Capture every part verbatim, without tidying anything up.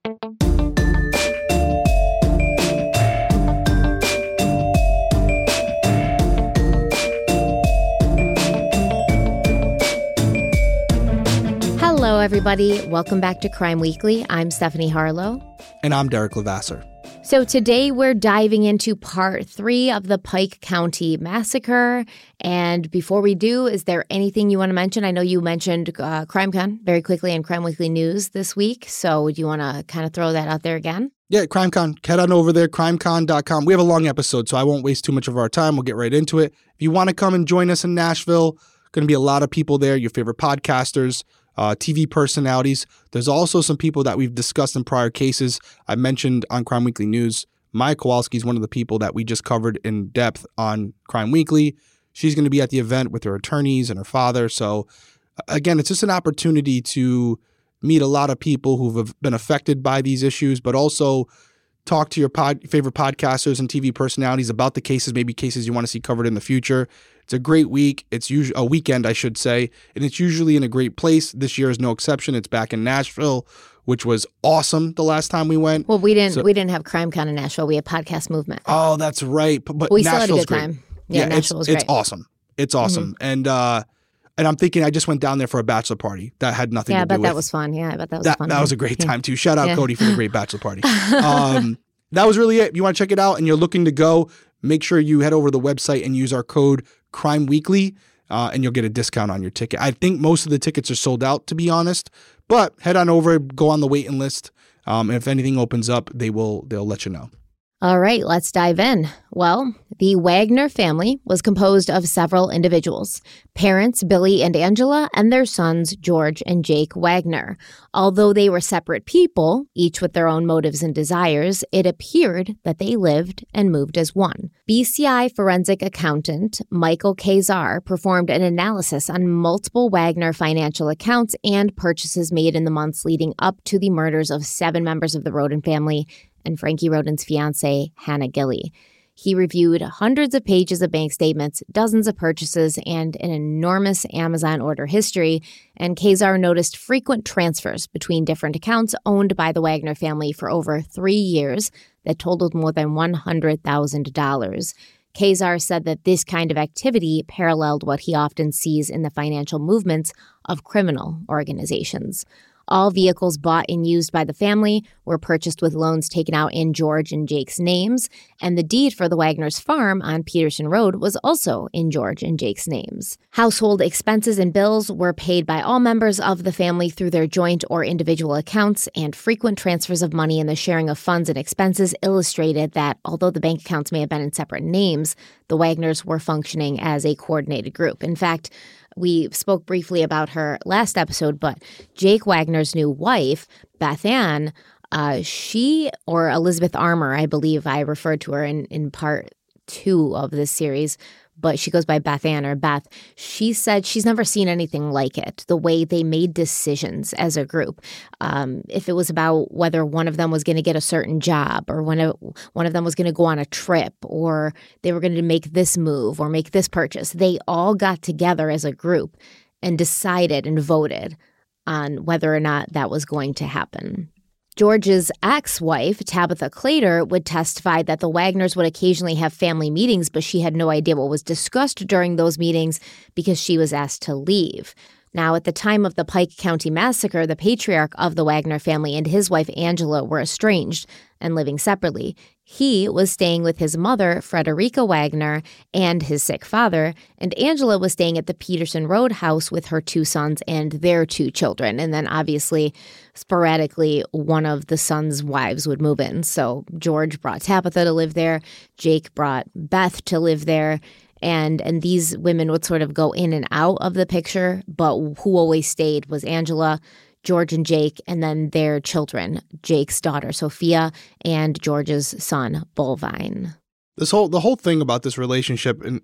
Hello, everybody. Welcome back to Crime Weekly. I'm Stephanie Harlow. And I'm Derek Levasseur. So today we're diving into part three of the Pike County Massacre. And before we do, is there anything you want to mention? I know you mentioned uh, CrimeCon very quickly in Crime Weekly News this week. So do you want to kind of throw that out there again? Yeah, CrimeCon. Head on over there, crimecon dot com. We have a long episode, so I won't waste too much of our time. We'll get right into it. If you want to come and join us in Nashville, going to be a lot of people there, your favorite podcasters, Uh, T V personalities. There's also some people that we've discussed in prior cases. I mentioned on Crime Weekly News, Maya Kowalski is one of the people that we just covered in depth on Crime Weekly. She's going to be at the event with her attorneys and her father. So again, it's just an opportunity to meet a lot of people who've been affected by these issues, but also talk to your pod, favorite podcasters and T V personalities about the cases, maybe cases you want to see covered in the future. It's a great week. It's usually a weekend, I should say, and it's usually in a great place. This year is no exception. It's back in Nashville, which was awesome the last time we went. Well, we didn't so, we didn't have CrimeCon in Nashville. We had Podcast Movement. Oh, that's right. But, but we Nashville's still had a good great. time. Yeah, yeah Nashville was it's, great. It's awesome. It's awesome. Mm-hmm. And uh, and I'm thinking I just went down there for a bachelor party that had nothing yeah, to do with. Yeah, I bet that was fun. Yeah, I bet that was that, fun. That was a great time too. Shout out yeah. Cody for the great bachelor party. Um, that was really it. If you want to check it out and you're looking to go, make sure you head over to the website and use our code Crime Weekly, uh, and you'll get a discount on your ticket. I think most of the tickets are sold out, to be honest, but head on over, go on the waiting list. Um, and if anything opens up, they will they'll let you know. All right, let's dive in. Well, the Wagner family was composed of several individuals, parents Billy and Angela, and their sons George and Jake Wagner. Although they were separate people, each with their own motives and desires, it appeared that they lived and moved as one. B C I forensic accountant Michael Kazar performed an analysis on multiple Wagner financial accounts and purchases made in the months leading up to the murders of seven members of the Rhoden family and Frankie Rhoden's fiancée, Hannah Gilley. He reviewed hundreds of pages of bank statements, dozens of purchases, and an enormous Amazon order history, and Kazar noticed frequent transfers between different accounts owned by the Wagner family for over three years that totaled more than one hundred thousand dollars. Kazar said that this kind of activity paralleled what he often sees in the financial movements of criminal organizations. All vehicles bought and used by the family were purchased with loans taken out in George and Jake's names, and the deed for the Wagner's farm on Peterson Road was also in George and Jake's names. Household expenses and bills were paid by all members of the family through their joint or individual accounts, and frequent transfers of money and the sharing of funds and expenses illustrated that although the bank accounts may have been in separate names, the Wagners were functioning as a coordinated group. In fact, we spoke briefly about her last episode, but Jake Wagner's new wife, Beth Ann, uh, she, or Elizabeth Armour, I believe I referred to her in, in part two of this series, but she goes by Beth Ann or Beth. She said she's never seen anything like it, the way they made decisions as a group. Um, if it was about whether one of them was going to get a certain job or when it, one of them was going to go on a trip or they were going to make this move or make this purchase, they all got together as a group and decided and voted on whether or not that was going to happen. George's ex-wife, Tabitha Claytor, would testify that the Wagners would occasionally have family meetings, but she had no idea what was discussed during those meetings because she was asked to leave. Now, at the time of the Pike County Massacre, the patriarch of the Wagner family and his wife Angela were estranged and living separately. He was staying with his mother, Frederica Wagner, and his sick father, and Angela was staying at the Peterson Road house with her two sons and their two children. And then obviously, sporadically, one of the sons' wives would move in. So George brought Tabitha to live there. Jake brought Beth to live there. And and these women would sort of go in and out of the picture, but who always stayed was Angela, George and Jake, and then their children, Jake's daughter, Sophia, and George's son, Bulvine. This whole the whole thing about this relationship, and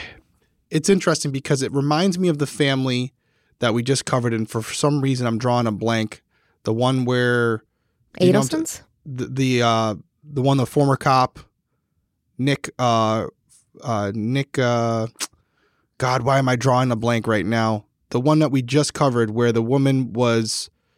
it's interesting because it reminds me of the family that we just covered, and for some reason I'm drawing a blank. The one where Adelsons? The the uh, the one the former cop, Nick. Uh, uh, Nick. Uh, God, why am I drawing a blank right now? The one that we just covered, where the woman was.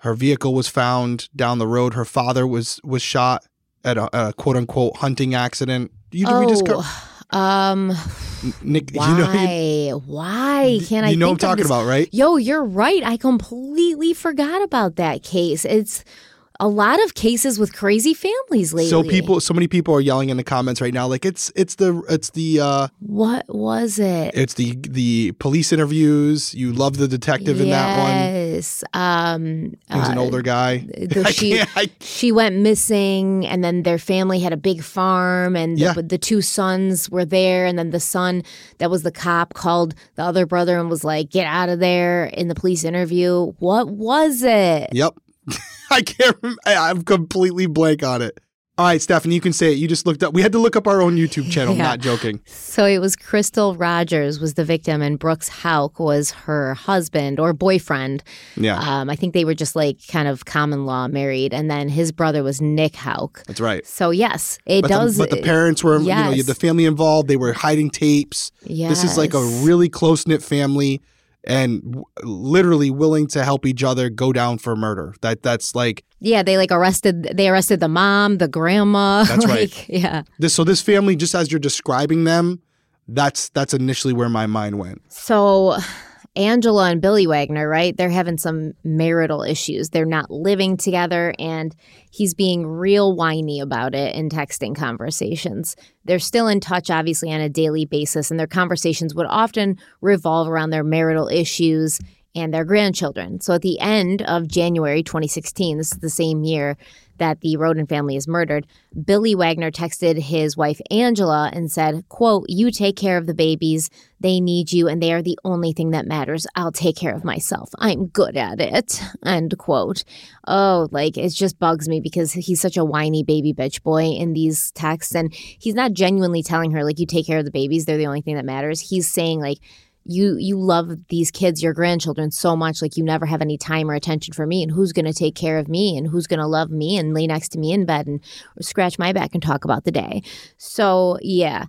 Her vehicle was found down the road. Her father was was shot at a, a quote unquote hunting accident. You, oh, we just co- um, Nick, why? you know, why can't I? You know think what I'm talking of this? about, right? Yo, you're right. I completely forgot about that case. It's a lot of cases with crazy families lately. So people, so many people are yelling in the comments right now, like it's it's the it's the uh, what was it? It's the the police interviews. You love the detective in that one. Yes, um, he was uh, an older guy. The, she I, she went missing, and then their family had a big farm, and yeah. the, the two sons were there, and then the son that was the cop called the other brother and was like, "Get out of there!" in the police interview. What was it? Yep. I can't remember. I'm completely blank on it. All right, Stephanie, you can say it. You just looked up. We had to look up our own YouTube channel. Yeah. Not joking. So it was Crystal Rogers was the victim, and Brooks Houck was her husband or boyfriend. Yeah. Um, I think they were just like kind of common law married, and then his brother was Nick Houck. That's right. So yes, it but does. The, but the parents were, yes. you know, the family involved. They were hiding tapes. Yes. This is like a really close knit family. And w- literally willing to help each other go down for murder. That that's like yeah, they like arrested. They arrested the mom, the grandma. That's like, right. Yeah. This so this family, just as you're describing them, that's that's initially where my mind went. So Angela and Billy Wagner, right? They're having some marital issues. They're not living together, and he's being real whiny about it in texting conversations. They're still in touch, obviously, on a daily basis, and their conversations would often revolve around their marital issues and their grandchildren. So at the end of January twenty sixteen, this is the same year that the Rhoden family is murdered, Billy Wagner texted his wife Angela and said, quote, "You take care of the babies. They need you, and they are the only thing that matters. I'll take care of myself. I'm good at it," end quote. Oh, like, it just bugs me because he's such a whiny baby bitch boy in these texts, and he's not genuinely telling her, like, you take care of the babies. They're the only thing that matters. He's saying, like, You you love these kids, your grandchildren, so much, like you never have any time or attention for me, and who's going to take care of me, and who's going to love me and lay next to me in bed and scratch my back and talk about the day. So, yeah,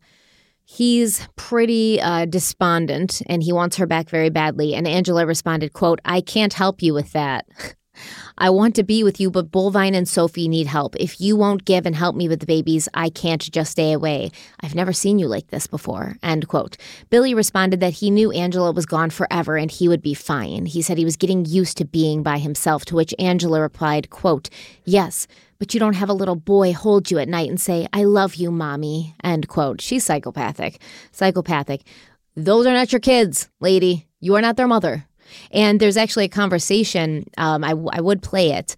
he's pretty uh, despondent, and he wants her back very badly. And Angela responded, quote, "I can't help you with that. I want to be with you, but Bullvine and Sophie need help. If you won't give and help me with the babies, I can't just stay away. I've never seen you like this before," end quote. Billy responded that he knew Angela was gone forever and he would be fine. He said he was getting used to being by himself, to which Angela replied, quote, "Yes, but you don't have a little boy hold you at night and say, 'I love you, mommy,' end quote." She's psychopathic. Psychopathic. Those are not your kids, lady. You are not their mother. And there's actually a conversation, um, I, I would play it,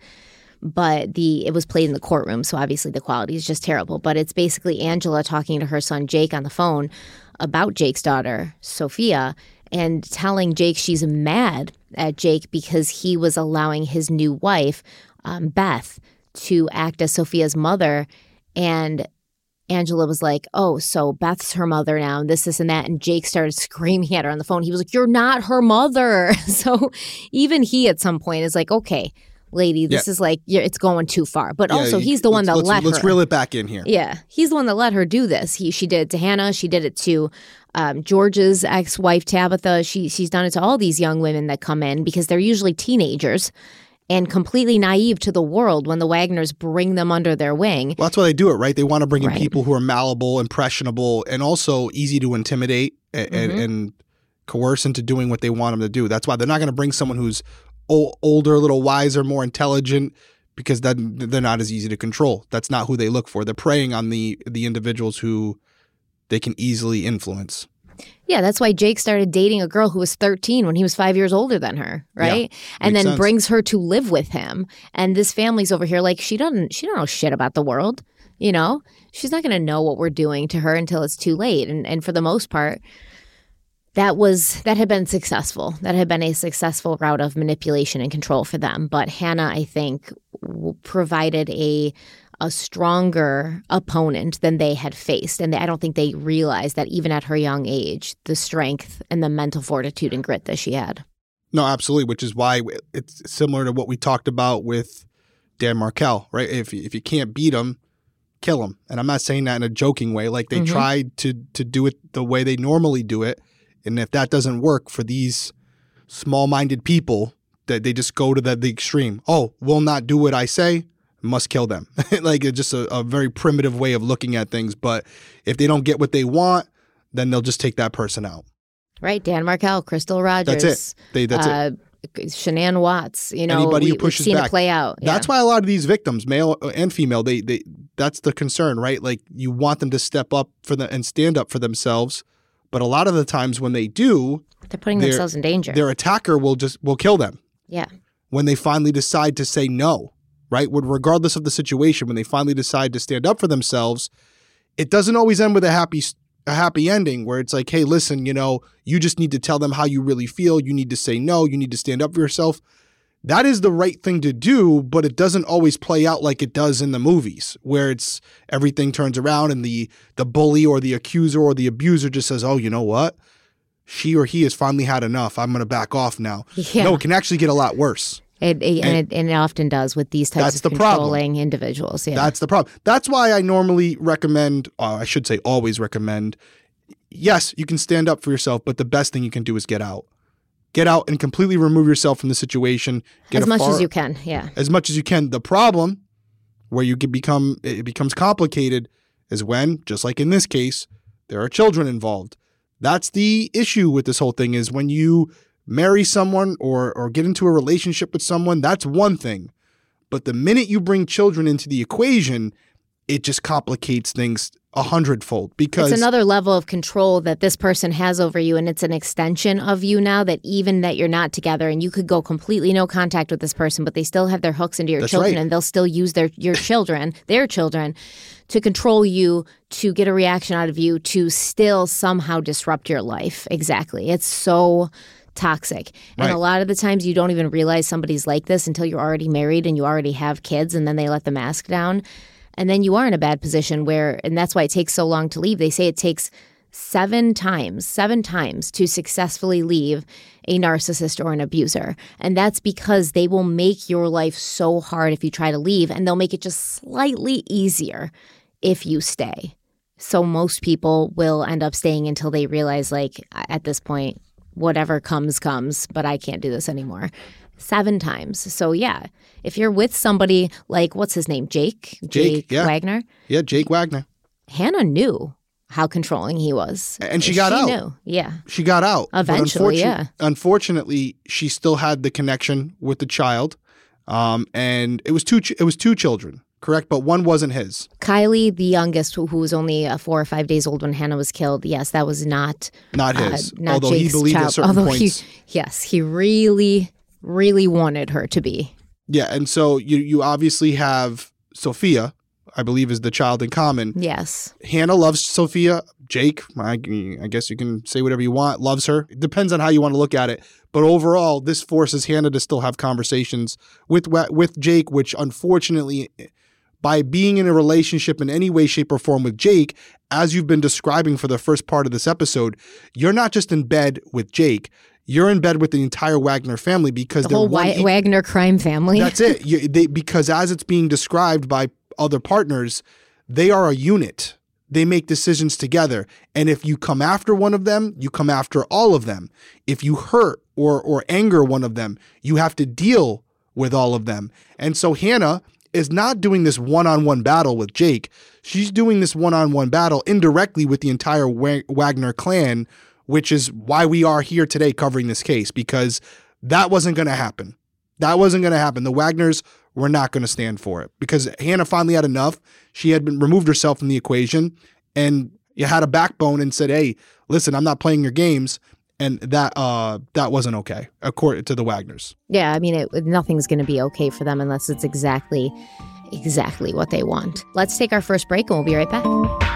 but the it was played in the courtroom, so obviously the quality is just terrible. But it's basically Angela talking to her son Jake on the phone about Jake's daughter, Sophia, and telling Jake she's mad at Jake because he was allowing his new wife, um, Beth, to act as Sophia's mother. And Angela was like, "Oh, so Beth's her mother now, and this, this, and that." And Jake started screaming at her on the phone. He was like, "You're not her mother." So even he at some point is like, "Okay, lady, this yeah. is like, you're, it's going too far." But yeah, also, he's the one that let's, let let's her. reel it back in here. Yeah, he's the one that let her do this. He, She did it to Hannah. She did it to um, George's ex-wife, Tabitha. She She's done it to all these young women that come in because they're usually teenagers and completely naive to the world when the Wagners bring them under their wing. Well, that's why they do it, right? They want to bring in right. people who are malleable, impressionable, and also easy to intimidate and, mm-hmm. and, and coerce into doing what they want them to do. That's why they're not going to bring someone who's o- older, a little wiser, more intelligent, because then they're not as easy to control. That's not who they look for. They're preying on the the individuals who they can easily influence. Yeah, that's why Jake started dating a girl who was thirteen when he was five years older than her, right? Yeah, and then sense. brings her to live with him. And this family's over here like, she doesn't she don't know shit about the world, you know? She's not going to know what we're doing to her until it's too late. And and for the most part, that was that had been successful. That had been a successful route of manipulation and control for them. But Hannah, I think, w- provided a a stronger opponent than they had faced. And they, I don't think they realized that even at her young age, the strength and the mental fortitude and grit that she had. No, absolutely, which is why it's similar to what we talked about with Dan Markel, right? If if you can't beat him, kill him. And I'm not saying that in a joking way. Like they mm-hmm. tried to to do it the way they normally do it. And if that doesn't work for these small-minded people That they just go to the, the extreme. Oh, will not do what I say, must kill them. Like it's just a, a very primitive way of looking at things. But if they don't get what they want, then they'll just take that person out. Right. Dan Markel, Crystal Rogers. That's it. They, that's uh, it. Shanann Watts. You know, Anybody we, who pushes we've seen back. it play out. Yeah. That's why a lot of these victims, male and female, they they that's the concern, right? Like you want them to step up for the and stand up for themselves. But a lot of the times when they do, they're putting themselves in danger. Their attacker will just will kill them. Yeah. When they finally decide to say no, right? When, regardless of the situation, when they finally decide to stand up for themselves, it doesn't always end with a happy a happy ending where it's like, hey, listen, you know, you just need to tell them how you really feel. You need to say no. You need to stand up for yourself. That is the right thing to do, but it doesn't always play out like it does in the movies where it's everything turns around and the the bully or the accuser or the abuser just says, oh, you know what? She or he has finally had enough. I'm going to back off now. Yeah. No, it can actually get a lot worse. It, it, and, and, it, and it often does with these types of controlling problem. individuals. Yeah. That's the problem. That's why I normally recommend, uh, I should say always recommend, yes, you can stand up for yourself, but the best thing you can do is get out. Get out and completely remove yourself from the situation. Get as much far, as you can, yeah. As much as you can. The problem, where you can become, it becomes complicated, is when, just like in this case, there are children involved. That's the issue with this whole thing is when you marry someone or or get into a relationship with someone, that's one thing. But the minute you bring children into the equation, it just complicates things a hundredfold because it's another level of control that this person has over you, and it's an extension of you now that even that you're not together and you could go completely no contact with this person, but they still have their hooks into your That's children right. and they'll still use their your children, their children, to control you, to get a reaction out of you, to still somehow disrupt your life. Exactly. It's so toxic. And right. a lot of the times you don't even realize somebody's like this until you're already married and you already have kids, and then they let the mask down. And then you are in a bad position where, and that's why it takes so long to leave. They say it takes seven times, seven times to successfully leave a narcissist or an abuser. And that's because they will make your life so hard if you try to leave, and they'll make it just slightly easier if you stay. So most people will end up staying until they realize, like, at this point, whatever comes, comes, but I can't do this anymore. Seven times. So, yeah, if you're with somebody like, what's his name? Jake? Jake, Jake yeah. Wagner? Yeah, Jake Wagner. Hannah knew how controlling he was. And she got she out. Knew. Yeah. She got out. Eventually, unfortunately, yeah. Unfortunately, she still had the connection with the child. Um, and it was two ch- it was two children, correct? But one wasn't his. Kylie, the youngest, who, who was only uh, four or five days old when Hannah was killed, yes, that was not... Not his. Uh, not although Jake's he believed child. at certain although points. He, yes, he really... really wanted her to be. Yeah, and so you you obviously have Sophia, I believe is the child in common. Yes. Hannah loves Sophia. Jake, I, I guess you can say whatever you want, loves her. It depends on how you want to look at it. But overall, this forces Hannah to still have conversations with with Jake, which unfortunately, by being in a relationship in any way, shape, or form with Jake, as you've been describing for the first part of this episode, you're not just in bed with Jake. You're in bed with the entire Wagner family because the they're whole one Wa- Wagner crime family. That's it. You, they, because as it's being described by other partners, they are a unit. They make decisions together. And if you come after one of them, you come after all of them. If you hurt or or anger one of them, you have to deal with all of them. And so Hannah is not doing this one-on-one battle with Jake. She's doing this one-on-one battle indirectly with the entire Wa- Wagner clan, which is why we are here today covering this case, because that wasn't going to happen. That wasn't going to happen. The Wagners were not going to stand for it because Hannah finally had enough. She had been removed herself from the equation, and you had a backbone and said, hey, listen, I'm not playing your games. And that uh, that wasn't okay, according to the Wagners. Yeah, I mean, it, nothing's going to be okay for them unless it's exactly, exactly what they want. Let's take our first break and we'll be right back.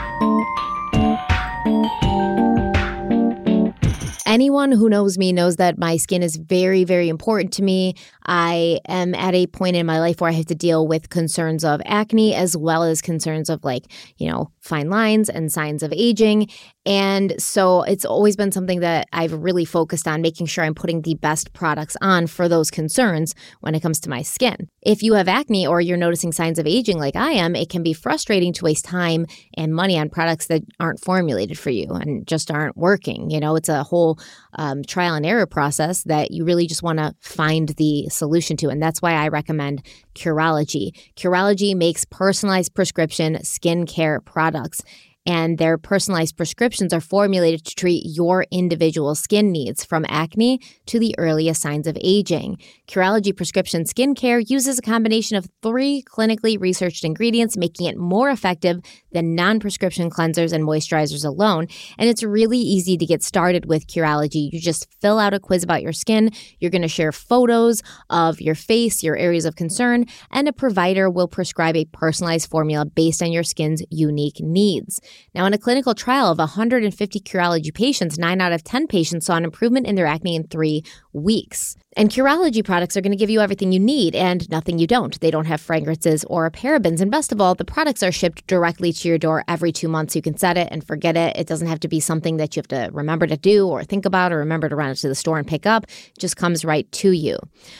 Anyone who knows me knows that my skin is very, very important to me. I am at a point in my life where I have to deal with concerns of acne as well as concerns of, like, you know, fine lines and signs of aging. And so it's always been something that I've really focused on, making sure I'm putting the best products on for those concerns when it comes to my skin. If you have acne or you're noticing signs of aging like I am, it can be frustrating to waste time and money on products that aren't formulated for you and just aren't working. You know, it's a whole um, trial and error process that you really just want to find the solution to. And that's why I recommend Curology. Curology makes personalized prescription skincare products. And their personalized prescriptions are formulated to treat your individual skin needs, from acne to the earliest signs of aging. Curology prescription skincare uses a combination of three clinically researched ingredients, making it more effective than non-prescription cleansers and moisturizers alone. And it's really easy to get started with Curology. You just fill out a quiz about your skin. You're going to share photos of your face, your areas of concern, and a provider will prescribe a personalized formula based on your skin's unique needs. Now, in a clinical trial of one hundred fifty Curology patients, nine out of ten patients saw an improvement in their acne in three weeks. And Curology products are going to give you everything you need and nothing you don't. They don't have fragrances or parabens. And best of all, the products are shipped directly to your door every two months. You can set it and forget it. It doesn't have to be something that you have to remember to do or think about or remember to run to the store and pick up. It just comes right to you.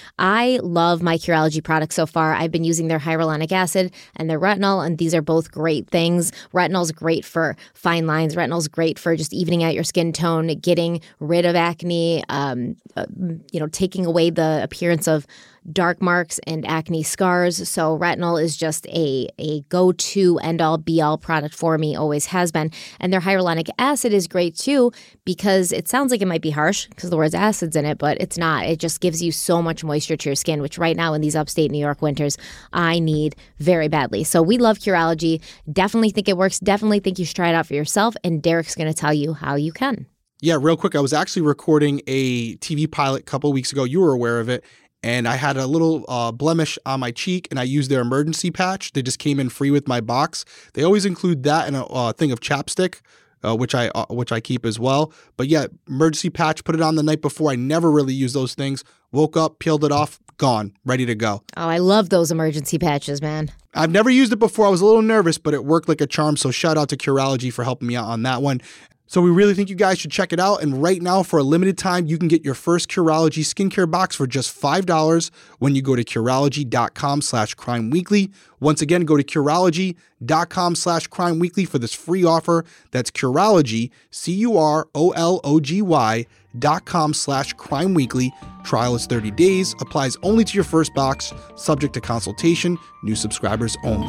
I love my Curology products so far. I've been using their hyaluronic acid and their retinol, and these are both great things. Retinol is great for fine lines. Retinol is great for just evening out your skin tone, getting rid of acne, um, uh, you know, taking away the appearance of dark marks and acne scars. So retinol is just a, a go-to end-all be-all product for me, always has been. And their hyaluronic acid is great too, because it sounds like it might be harsh because the word's acid's in it, but it's not. It just gives you so much moisture to your skin, which right now in these upstate New York winters, I need very badly. So we love Curology. Definitely think it works. Definitely think you should try it out for yourself. And Derek's going to tell you how you can. Yeah, real quick, I was actually recording a T V pilot a couple of weeks ago. You were aware of it. And I had a little uh, blemish on my cheek, and I used their emergency patch. They just came in free with my box. They always include that and a uh, thing of chapstick, uh, which I uh, which I keep as well. But yeah, emergency patch, put it on the night before. I never really use those things. Woke up, peeled it off, gone, ready to go. Oh, I love those emergency patches, man. I've never used it before. I was a little nervous, but it worked like a charm. So shout out to Curology for helping me out on that one. So we really think you guys should check it out. And right now, for a limited time, you can get your first Curology skincare box for just five dollars when you go to Curology.com slash Crime Weekly. Once again, go to Curology.com slash Crime Weekly for this free offer. That's Curology, C U R O L O G Y dot com slash Crime Weekly. Trial is thirty days, applies only to your first box, subject to consultation, new subscribers only.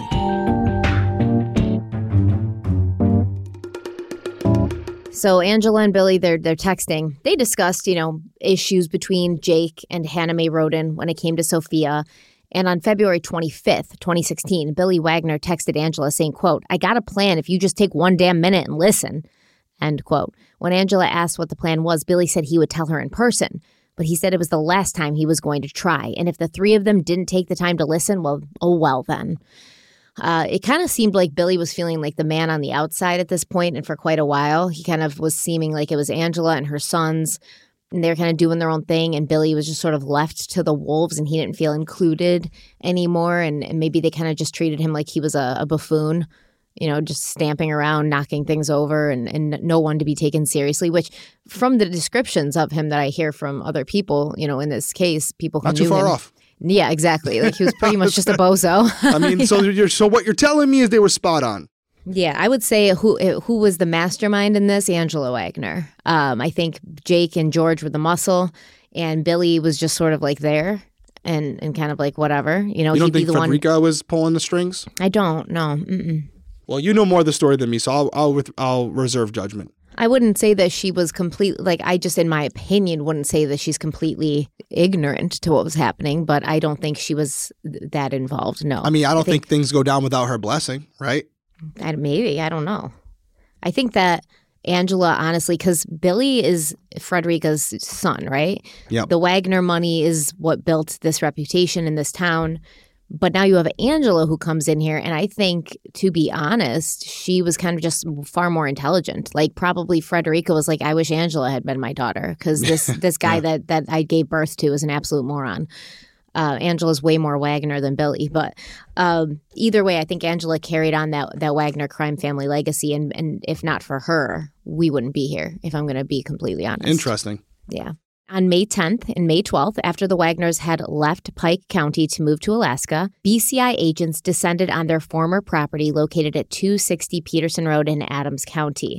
So Angela and Billy, they're they're texting. They discussed, you know, issues between Jake and Hannah Mae Roden when it came to Sophia. And on February twenty-fifth, twenty sixteen, Billy Wagner texted Angela saying, quote, "I got a plan if you just take one damn minute and listen," end quote. When Angela asked what the plan was, Billy said he would tell her in person. But he said it was the last time he was going to try. And if the three of them didn't take the time to listen, well, oh well then. Uh, it kind of seemed like Billy was feeling like the man on the outside at this point, and for quite a while. He kind of was seeming like it was Angela and her sons, and they're kind of doing their own thing, and Billy was just sort of left to the wolves, and he didn't feel included anymore, and, and maybe they kind of just treated him like he was a, a buffoon, you know, just stamping around, knocking things over, and, and no one to be taken seriously, which from the descriptions of him that I hear from other people, you know, in this case, people who Not too knew far him, off. Yeah, exactly. Like he was pretty much just a bozo. I mean, so you're so what you're telling me is they were spot on. Yeah, I would say who who was the mastermind in this? Angela Wagner. Um, I think Jake and George were the muscle, and Billy was just sort of like there and and kind of like whatever. You know, You don't he'd think be the Frederica one. was pulling the strings? I don't. No. Mm-mm. Well, you know more of the story than me, so I'll I'll, with, I'll reserve judgment. I wouldn't say that she was completely, like, I just, in my opinion, wouldn't say that she's completely ignorant to what was happening, but I don't think she was th- that involved, no. I mean, I don't I think, think things go down without her blessing, right? I, maybe, I don't know. I think that Angela, honestly, because Billy is Frederica's son, right? Yeah. The Wagner money is what built this reputation in this town. But now you have Angela who comes in here, and I think, to be honest, she was kind of just far more intelligent. Like, probably Frederica was like, I wish Angela had been my daughter, because this this guy yeah. that, that I gave birth to is an absolute moron. Uh, Angela's way more Wagner than Billy. But um, either way, I think Angela carried on that, that Wagner crime family legacy, and, and if not for her, we wouldn't be here, if I'm going to be completely honest. Interesting. Yeah. On May tenth and May twelfth, after the Wagners had left Pike County to move to Alaska, B C I agents descended on their former property located at two sixty Peterson Road in Adams County.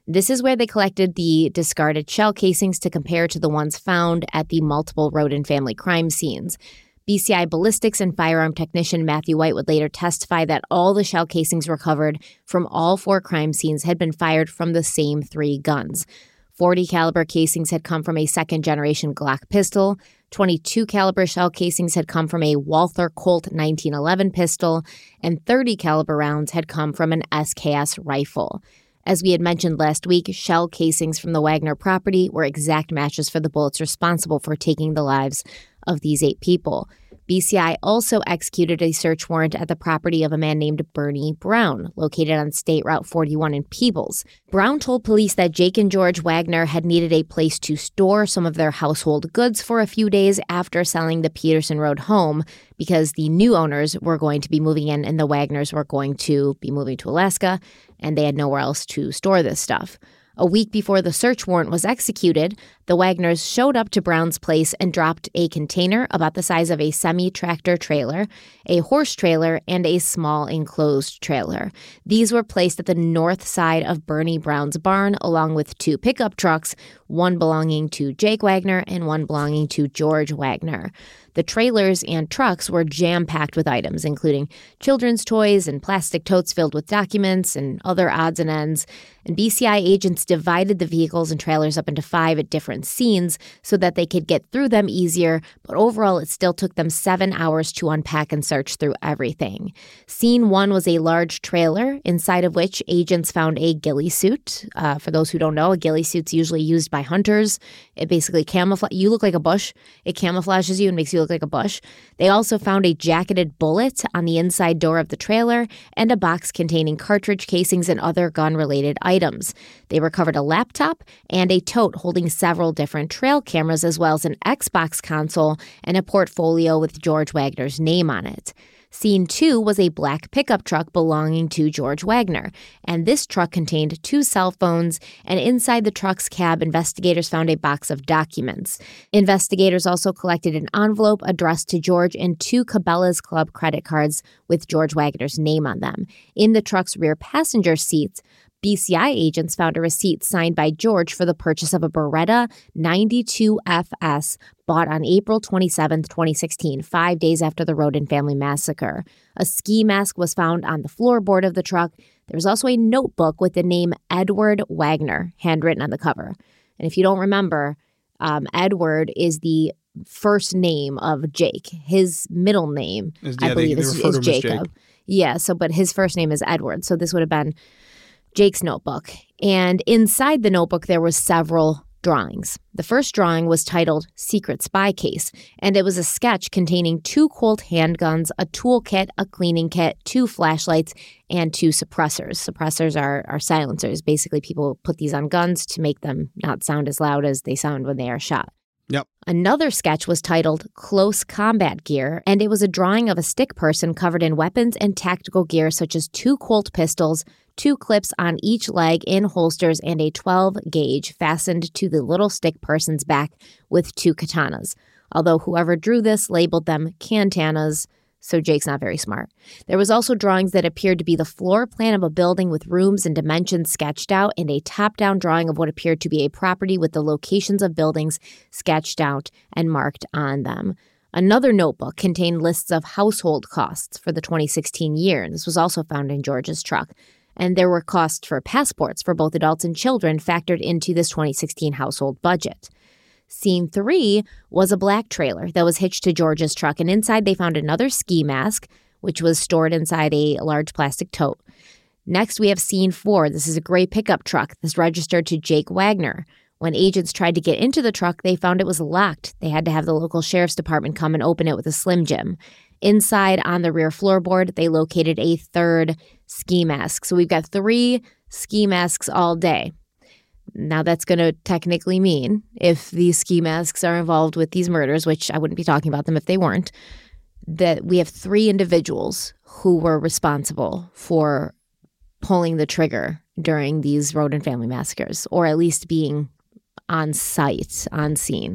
This is where they collected the discarded shell casings to compare to the ones found at the multiple Rhoden family crime scenes. B C I ballistics and firearm technician Matthew White would later testify that all the shell casings recovered from all four crime scenes had been fired from the same three guns. forty caliber casings had come from a second-generation Glock pistol, twenty-two caliber shell casings had come from a Walther Colt nineteen eleven pistol, and thirty caliber rounds had come from an S K S rifle. As we had mentioned last week, shell casings from the Wagner property were exact matches for the bullets responsible for taking the lives of these eight people. B C I also executed a search warrant at the property of a man named Bernie Brown, located on State Route forty-one in Peebles. Brown told police that Jake and George Wagner had needed a place to store some of their household goods for a few days after selling the Peterson Road home because the new owners were going to be moving in and the Wagners were going to be moving to Alaska, and they had nowhere else to store this stuff. A week before the search warrant was executed, the Wagners showed up to Brown's place and dropped a container about the size of a semi-tractor trailer, a horse trailer, and a small enclosed trailer. These were placed at the north side of Bernie Brown's barn, along with two pickup trucks, one belonging to Jake Wagner and one belonging to George Wagner. The trailers and trucks were jam-packed with items, including children's toys and plastic totes filled with documents and other odds and ends. And B C I agents divided the vehicles and trailers up into five at different scenes so that they could get through them easier, but overall it still took them seven hours to unpack and search through everything. Scene one was a large trailer, inside of which agents found a ghillie suit. Uh, for those who don't know, a ghillie suit's usually used by hunters. It basically camouflages. You look like a bush. It camouflages you and makes you look like a bush. They also found a jacketed bullet on the inside door of the trailer and a box containing cartridge casings and other gun-related items. They recovered a laptop and a tote holding several different trail cameras, as well as an Xbox console and a portfolio with George Wagner's name on it. Scene two was a black pickup truck belonging to George Wagner, and this truck contained two cell phones, and inside the truck's cab, investigators found a box of documents. Investigators also collected an envelope addressed to George and two Cabela's Club credit cards with George Wagner's name on them. In the truck's rear passenger seats, B C I agents found a receipt signed by George for the purchase of a Beretta ninety-two F S bought on April twenty-seventh, twenty sixteen, five days after the Rhoden family massacre. A ski mask was found on the floorboard of the truck. There was also a notebook with the name Edward Wagner handwritten on the cover. And if you don't remember, um, Edward is the first name of Jake. His middle name, yeah, I believe, they, they is, is Jacob. Jake. Yeah, so but his first name is Edward. So this would have been Jake's notebook. And inside the notebook, there was several drawings. The first drawing was titled Secret Spy Case, and it was a sketch containing two Colt handguns, a toolkit, a cleaning kit, two flashlights, and two suppressors. Suppressors are, are silencers. Basically, people put these on guns to make them not sound as loud as they sound when they are shot. Yep. Another sketch was titled Close Combat Gear, and it was a drawing of a stick person covered in weapons and tactical gear such as two Colt pistols, two clips on each leg in holsters, and a twelve gauge fastened to the little stick person's back with two katanas. Although whoever drew this labeled them kantanas, so Jake's not very smart. There was also drawings that appeared to be the floor plan of a building with rooms and dimensions sketched out, and a top-down drawing of what appeared to be a property with the locations of buildings sketched out and marked on them. Another notebook contained lists of household costs for the twenty sixteen year, and this was also found in George's truck. And there were costs for passports for both adults and children factored into this twenty sixteen household budget. Scene three was a black trailer that was hitched to George's truck, and inside they found another ski mask, which was stored inside a large plastic tote. Next, we have scene four. This is a gray pickup truck that's registered to Jake Wagner. When agents tried to get into the truck, they found it was locked. They had to have the local sheriff's department come and open it with a Slim Jim. Inside, on the rear floorboard, they located a third ski mask. So we've got three ski masks all day. Now, that's going to technically mean if these ski masks are involved with these murders, which I wouldn't be talking about them if they weren't, that we have three individuals who were responsible for pulling the trigger during these Rhoden family massacres, or at least being on site, on scene.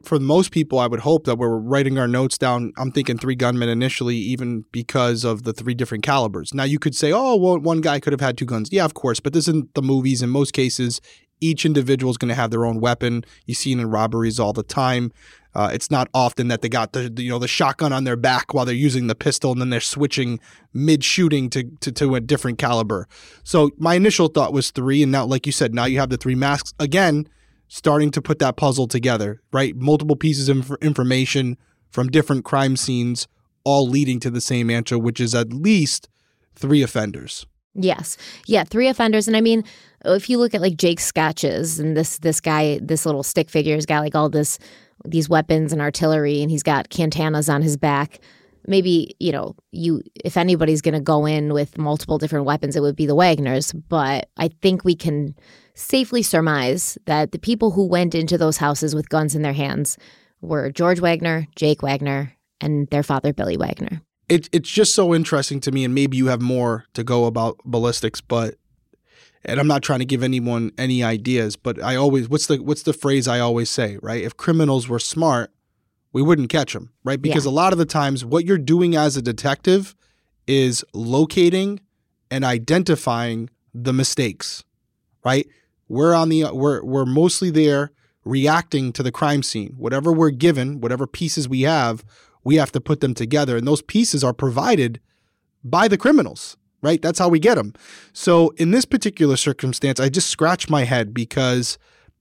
for most people, I would hope that we're writing our notes down. I'm thinking three gunmen initially, even because of the three different calibers. Now, you could say, oh, well, one guy could have had two guns. Yeah, of course. But this isn't the movies. In most cases, each individual is going to have their own weapon. You see it in robberies all the time. Uh, it's not often that they got the, you know, the shotgun on their back while they're using the pistol, and then they're switching mid-shooting to, to, to a different caliber. So my initial thought was three. And now, like you said, now you have the three masks. Again, starting to put that puzzle together, right? Multiple pieces of information from different crime scenes, all leading to the same answer, which is at least three offenders. Yes. Yeah, three offenders. And I mean, if you look at like Jake's sketches, and this this guy, this little stick figure has got like all this, these weapons and artillery, and he's got Cantanas on his back. Maybe, you know, you if anybody's going to go in with multiple different weapons, it would be the Wagners. But I think we can safely surmise that the people who went into those houses with guns in their hands were George Wagner, Jake Wagner, and their father, Billy Wagner. It, it's just so interesting to me, and maybe you have more to go about ballistics, but, and I'm not trying to give anyone any ideas, but I always, what's the what's the phrase I always say, right? If criminals were smart, we wouldn't catch them, right? Because yeah. a lot of the times what you're doing as a detective is locating and identifying the mistakes, right? We're on the we're we're mostly there reacting to the crime scene. Whatever we're given, whatever pieces we have, we have to put them together, and those pieces are provided by the criminals, right? That's how we get them. So in this particular circumstance, I just scratch my head because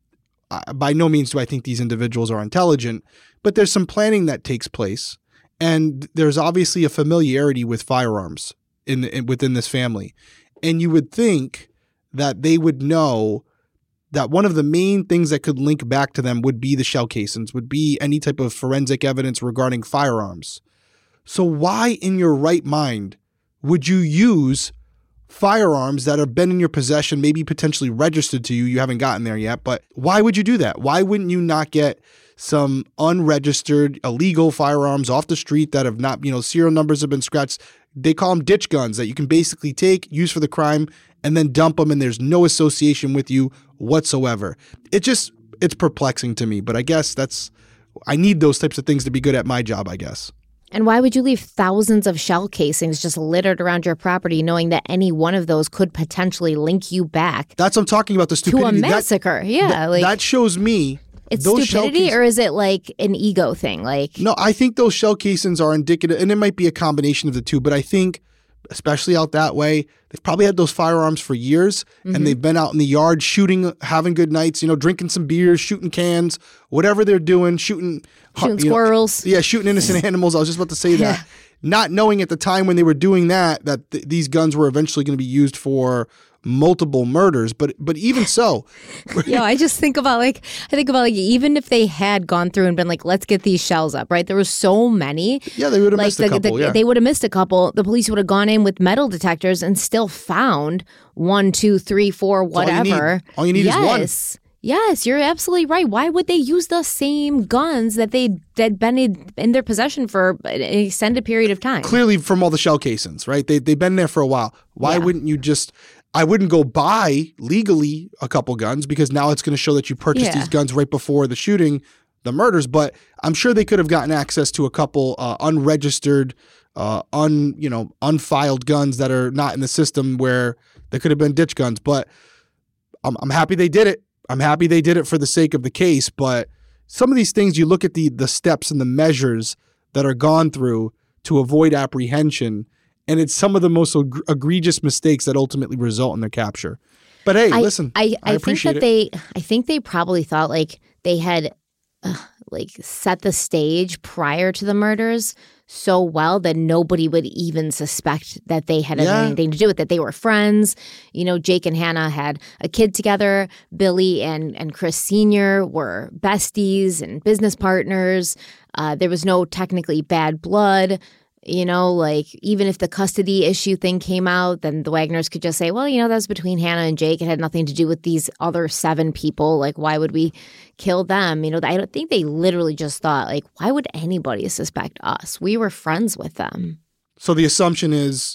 I, by no means do I think these individuals are intelligent, but there's some planning that takes place, and there's obviously a familiarity with firearms in, in within this family, and you would think that they would know that one of the main things that could link back to them would be the shell casings, would be any type of forensic evidence regarding firearms. So why in your right mind would you use firearms that have been in your possession, maybe potentially registered to you? You haven't gotten there yet, but why would you do that? Why wouldn't you not get some unregistered, illegal firearms off the street that have not, you know, serial numbers have been scratched? They call them ditch guns that you can basically take, use for the crime, and then dump them, and there's no association with you whatsoever. It just, it's perplexing to me, but I guess that's, I need those types of things to be good at my job, I guess. And why would you leave thousands of shell casings just littered around your property, knowing that any one of those could potentially link you back? That's what I'm talking about, the stupidity. To a massacre, that, yeah. That, like, that shows me. It's those stupidity, case- or is it like an ego thing? Like, no, I think those shell casings are indicative, and it might be a combination of the two, but I think, especially out that way, they've probably had those firearms for years, mm-hmm. and they've been out in the yard shooting, having good nights, you know, drinking some beers, shooting cans, whatever they're doing, shooting, shooting squirrels. Know, yeah, shooting innocent animals. I was just about to say that. Yeah. Not knowing at the time when they were doing that, that th- these guns were eventually going to be used for multiple murders, but but even so. Yeah, I just think about like, I think about like, even if they had gone through and been like, let's get these shells up, right? There were so many. Yeah, they would have like missed the, a couple, the, yeah. They would have missed a couple. The police would have gone in with metal detectors and still found one, two, three, four, whatever. All you need, all you need yes. is one. Yes, you're absolutely right. Why would they use the same guns that they had been in, in their possession for an extended period of time? Clearly from all the shell casings, right? They, they've been there for a while. Why yeah. wouldn't you just... I wouldn't go buy legally a couple guns, because now it's going to show that you purchased yeah. these guns right before the shooting, the murders. But I'm sure they could have gotten access to a couple uh, unregistered, uh, un you know unfiled guns that are not in the system, where they could have been ditch guns. But I'm, I'm happy they did it. I'm happy they did it for the sake of the case. But some of these things, you look at the the steps and the measures that are gone through to avoid apprehension, and it's some of the most eg- egregious mistakes that ultimately result in their capture. But hey, I, listen, I, I, I think appreciate that it. they, I think they probably thought like they had uh, like set the stage prior to the murders so well that nobody would even suspect that they had Yeah. anything to do with it. They were friends. You know, Jake and Hannah had a kid together. Billy and, and Chris Senior were besties and business partners. Uh, there was no technically bad blood. You know, like even if the custody issue thing came out, then the Wagners could just say, well, you know, that's between Hannah and Jake. It had nothing to do with these other seven people. Like, why would we kill them? You know, I don't think they literally just thought, like, why would anybody suspect us? We were friends with them. So the assumption is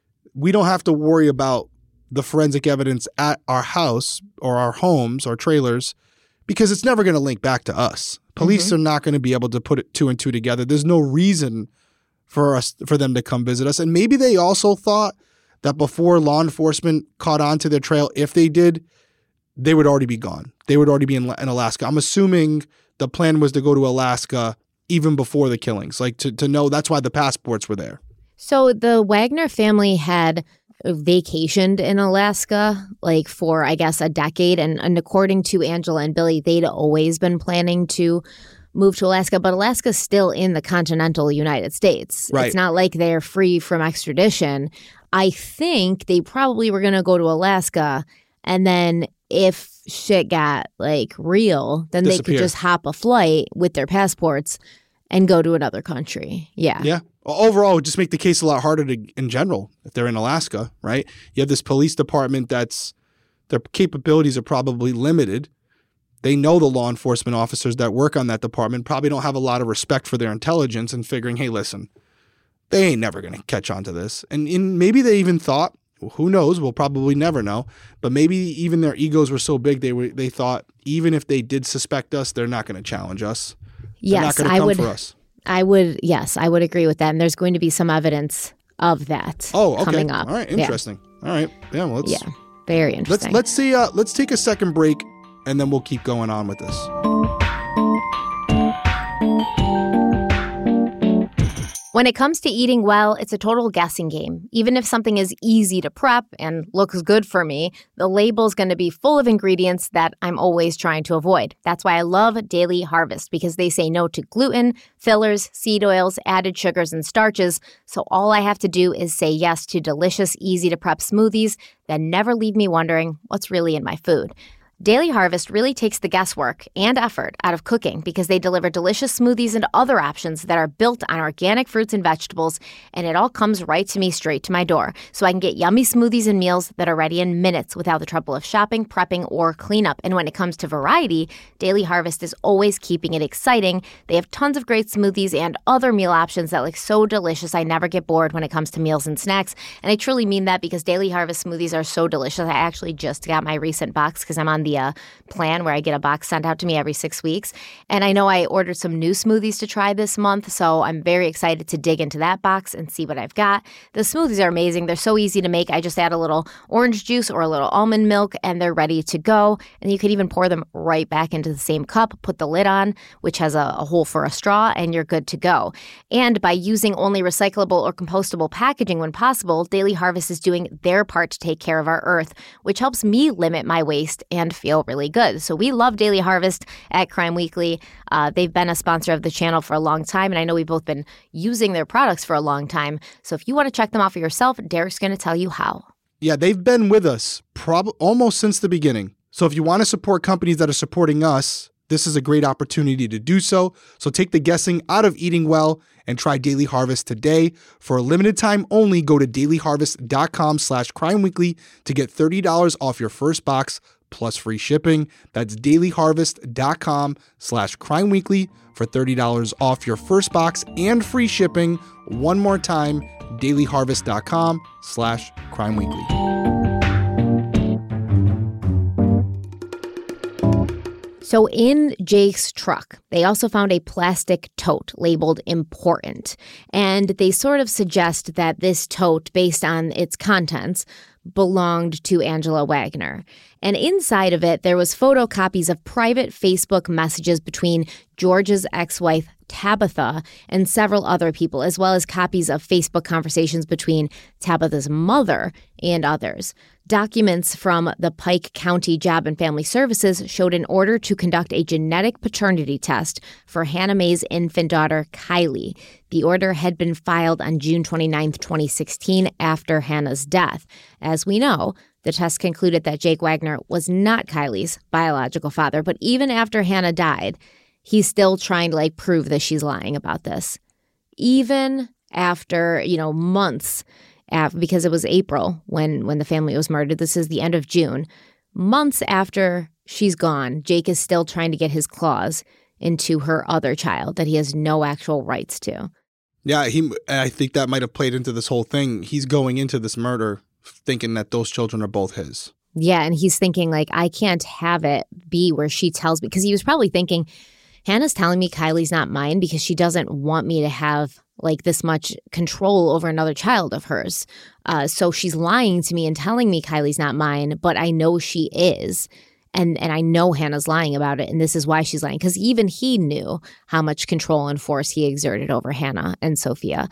we don't have to worry about the forensic evidence at our house or our homes or trailers, because it's never going to link back to us. Police Mm-hmm. are not going to be able to put it two and two together. There's no reason for us for them to come visit us. And maybe they also thought that before law enforcement caught on to their trail, if they did, they would already be gone. They would already be in, in Alaska. I'm assuming the plan was to go to Alaska even before the killings, like to, to know that's why the passports were there. So the Wagner family had vacationed in Alaska like for, I guess, a decade. And, and according to Angela and Billy, they'd always been planning to move to Alaska, but Alaska's still in the continental United States. Right. It's not like they're free from extradition. I think they probably were going to go to Alaska, and then if shit got like real, then Disappear. they could just hop a flight with their passports and go to another country. Yeah. Yeah. Well, overall, it would just make the case a lot harder to, in general, if they're in Alaska, right? You have this police department that's, their capabilities are probably limited. They know the law enforcement officers that work on that department probably don't have a lot of respect for their intelligence and figuring, hey, listen, they ain't never going to catch on to this. And, and maybe they even thought, who knows, we'll probably never know, but maybe even their egos were so big they were they thought even if they did suspect us, they're not going to challenge us. They're Yes, not going to I come would. for us. I would. Yes, I would agree with that. And there's going to be some evidence of that. Oh, okay. Coming up. All right, Yeah. interesting. All right, yeah. Well, let's Yeah, very let's interesting. let's see. Uh, let's take a second break, and then we'll keep going on with this. When it comes to eating well, it's a total guessing game. Even if something is easy to prep and looks good for me, the label's going to be full of ingredients that I'm always trying to avoid. That's why I love Daily Harvest, because they say no to gluten, fillers, seed oils, added sugars, and starches. So all I have to do is say yes to delicious, easy to prep smoothies that never leave me wondering what's really in my food. Daily Harvest really takes the guesswork and effort out of cooking because they deliver delicious smoothies and other options that are built on organic fruits and vegetables, and it all comes right to me straight to my door. So I can get yummy smoothies and meals that are ready in minutes without the trouble of shopping, prepping, or cleanup. And when it comes to variety, Daily Harvest is always keeping it exciting. They have tons of great smoothies and other meal options that look so delicious I never get bored when it comes to meals and snacks. And I truly mean that because Daily Harvest smoothies are so delicious. I actually just got my recent box because I'm on the uh, plan where I get a box sent out to me every six weeks. And I know I ordered some new smoothies to try this month, so I'm very excited to dig into that box and see what I've got. The smoothies are amazing. They're so easy to make. I just add a little orange juice or a little almond milk, and they're ready to go. And you could even pour them right back into the same cup, put the lid on, which has a, a hole for a straw, and you're good to go. And by using only recyclable or compostable packaging when possible, Daily Harvest is doing their part to take care of our earth, which helps me limit my waste and feel really good. So we love Daily Harvest at Crime Weekly. Uh, they've been a sponsor of the channel for a long time, and I know we've both been using their products for a long time. So if you want to check them out for yourself, Derek's going to tell you how. Yeah, they've been with us prob- almost since the beginning. So if you want to support companies that are supporting us, this is a great opportunity to do so. So take the guessing out of eating well and try Daily Harvest today. For a limited time only, go to dailyharvest.com slash crime weekly to get thirty dollars off your first box plus free shipping. That's dailyharvest.com slash crime weekly for thirty dollars off your first box and free shipping. One more time, dailyharvest.com slash crime weekly. So in Jake's truck, they also found a plastic tote labeled important. And they sort of suggest that this tote, based on its contents, belonged to Angela Wagner. And inside of it, there was photocopies of private Facebook messages between George's ex-wife, Tabitha, and several other people, as well as copies of Facebook conversations between Tabitha's mother and others. Documents from the Pike County Job and Family Services showed an order to conduct a genetic paternity test for Hannah Mae's infant daughter, Kylie. The order had been filed on June twenty-ninth, twenty sixteen, after Hannah's death. As we know, the test concluded that Jake Wagner was not Kylie's biological father, but even after Hannah died, he's still trying to like prove that she's lying about this. Even after, you know, months after, because it was April when, when the family was murdered. This is the end of June. Months after she's gone, Jake is still trying to get his claws into her other child that he has no actual rights to. Yeah, he. I think that might have played into this whole thing. He's going into this murder thinking that those children are both his. Yeah, and he's thinking, like, I can't have it be where she tells me, because he was probably thinking, Hannah's telling me Kylie's not mine because she doesn't want me to have like this much control over another child of hers. Uh, so she's lying to me and telling me Kylie's not mine, but I know she is. And and I know Hannah's lying about it, and this is why she's lying, because even he knew how much control and force he exerted over Hannah and Sophia.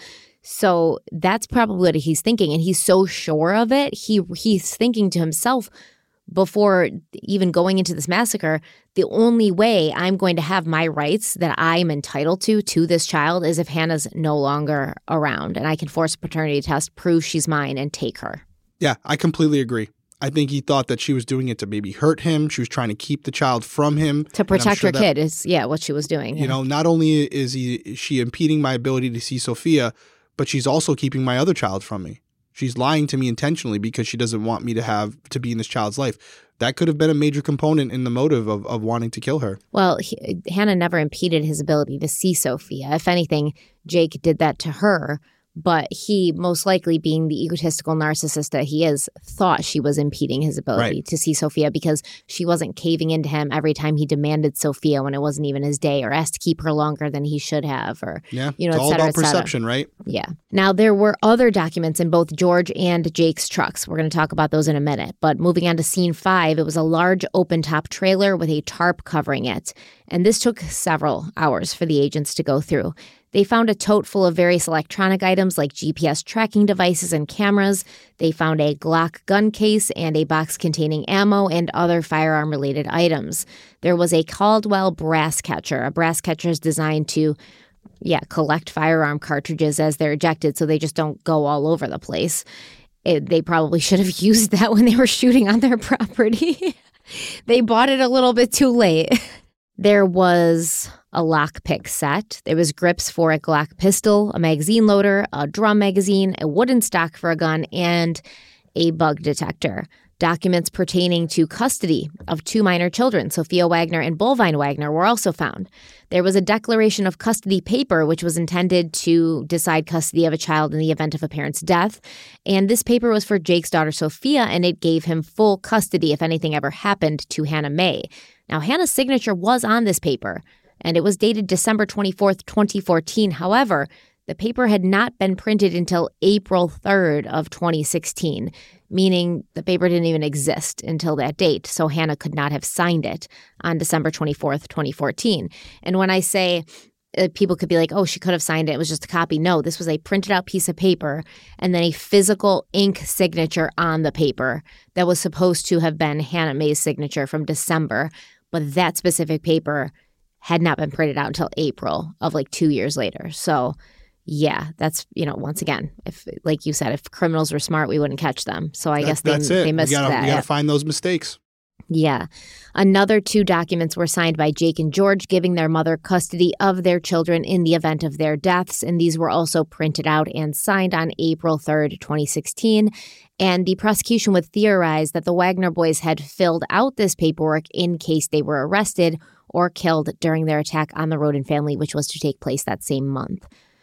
So that's probably what he's thinking, and he's so sure of it. He he's thinking to himself before even going into this massacre, the only way I'm going to have my rights that I'm entitled to to this child is if Hannah's no longer around, and I can force a paternity test, prove she's mine, and take her. Yeah, I completely agree. I think he thought that she was doing it to maybe hurt him. She was trying to keep the child from him. To protect sure her that, kid is, yeah, what she was doing. You yeah. know, not only is he is she impeding my ability to see Sophia, but she's also keeping my other child from me. She's lying to me intentionally because she doesn't want me to have to be in this child's life. That could have been a major component in the motive of, of wanting to kill her. Well, he, Hannah never impeded his ability to see Sophia. If anything, Jake did that to her. But he, most likely being the egotistical narcissist that he is, thought she was impeding his ability right. to see Sophia because she wasn't caving into him every time he demanded Sophia when it wasn't even his day, or asked to keep her longer than he should have, or yeah, you know, it's all et cetera, about et cetera. perception, right? Yeah. Now, there were other documents in both George and Jake's trucks. We're going to talk about those in a minute. But moving on to scene five, it was a large open-top trailer with a tarp covering it. And this took several hours for the agents to go through. They found a tote full of various electronic items like G P S tracking devices and cameras. They found a Glock gun case and a box containing ammo and other firearm-related items. There was a Caldwell brass catcher. A brass catcher is designed to, yeah, collect firearm cartridges as they're ejected so they just don't go all over the place. It, they probably should have used that when they were shooting on their property. They bought it a little bit too late. There was a lockpick set. There was grips for a Glock pistol, a magazine loader, a drum magazine, a wooden stock for a gun, and a bug detector. Documents pertaining to custody of two minor children, Sophia Wagner and Bullvine Wagner, were also found. There was a declaration of custody paper, which was intended to decide custody of a child in the event of a parent's death. And this paper was for Jake's daughter, Sophia, and it gave him full custody if anything ever happened to Hannah Mae. Now, Hannah's signature was on this paper, and it was dated December twenty-fourth, twenty fourteen. However, the paper had not been printed until April third of twenty sixteen, meaning the paper didn't even exist until that date, so Hannah could not have signed it on December twenty-fourth, twenty fourteen. And when I say uh, people could be like, oh, she could have signed it, it was just a copy. No, this was a printed out piece of paper and then a physical ink signature on the paper that was supposed to have been Hannah Mae's signature from December, but that specific paper had not been printed out until April of like two years later. So yeah, that's, you know, once again, if, like you said, if criminals were smart, we wouldn't catch them. So I that, guess they, that's it. they missed we gotta, that. We got to find those mistakes. Yeah. Another two documents were signed by Jake and George, giving their mother custody of their children in the event of their deaths. And these were also printed out and signed on April third, twenty sixteen. And the prosecution would theorize that the Wagner boys had filled out this paperwork in case they were arrested or killed during their attack on the Rhoden family, which was to take place that same month.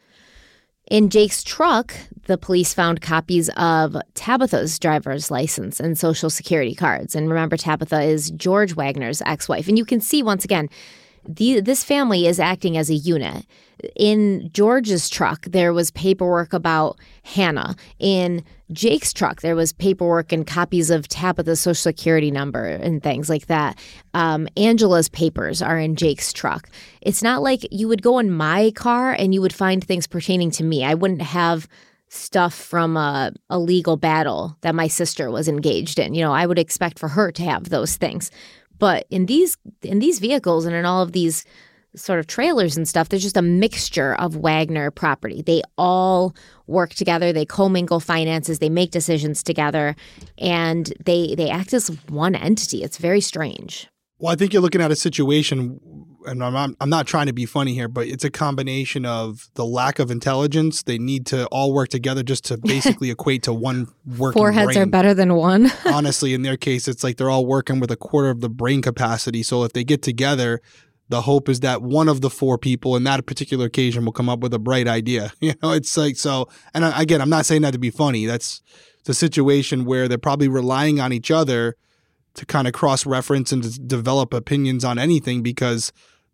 In Jake's truck, the police found copies of Tabitha's driver's license and social security cards. And remember, Tabitha is George Wagner's ex-wife. And you can see, once again, the, this family is acting as a unit. In George's truck, there was paperwork about Hannah. In Jake's truck, there was paperwork and copies of Tabitha's social security number and things like that. Um, Angela's papers are in Jake's truck. It's not like you would go in my car and you would find things pertaining to me. I wouldn't have stuff from a, a legal battle that my sister was engaged in. You know, I would expect for her to have those things. But in these in these vehicles and in all of these sort of trailers and stuff, there's just a mixture of Wagner property. They all work together. They commingle finances. They make decisions together. And they they act as one entity. It's very strange. Well, I think you're looking at a situation, and I'm, I'm not trying to be funny here, but it's a combination of the lack of intelligence. They need to all work together just to basically equate to one working Four heads brain. are better than one. Honestly, in their case, it's like they're all working with a quarter of the brain capacity. So if they get together, the hope is that one of the four people in that particular occasion will come up with a bright idea. You know, it's like so. And again, I'm not saying that to be funny. That's the situation where they're probably relying on each other to kind of cross-reference and to develop opinions on anything because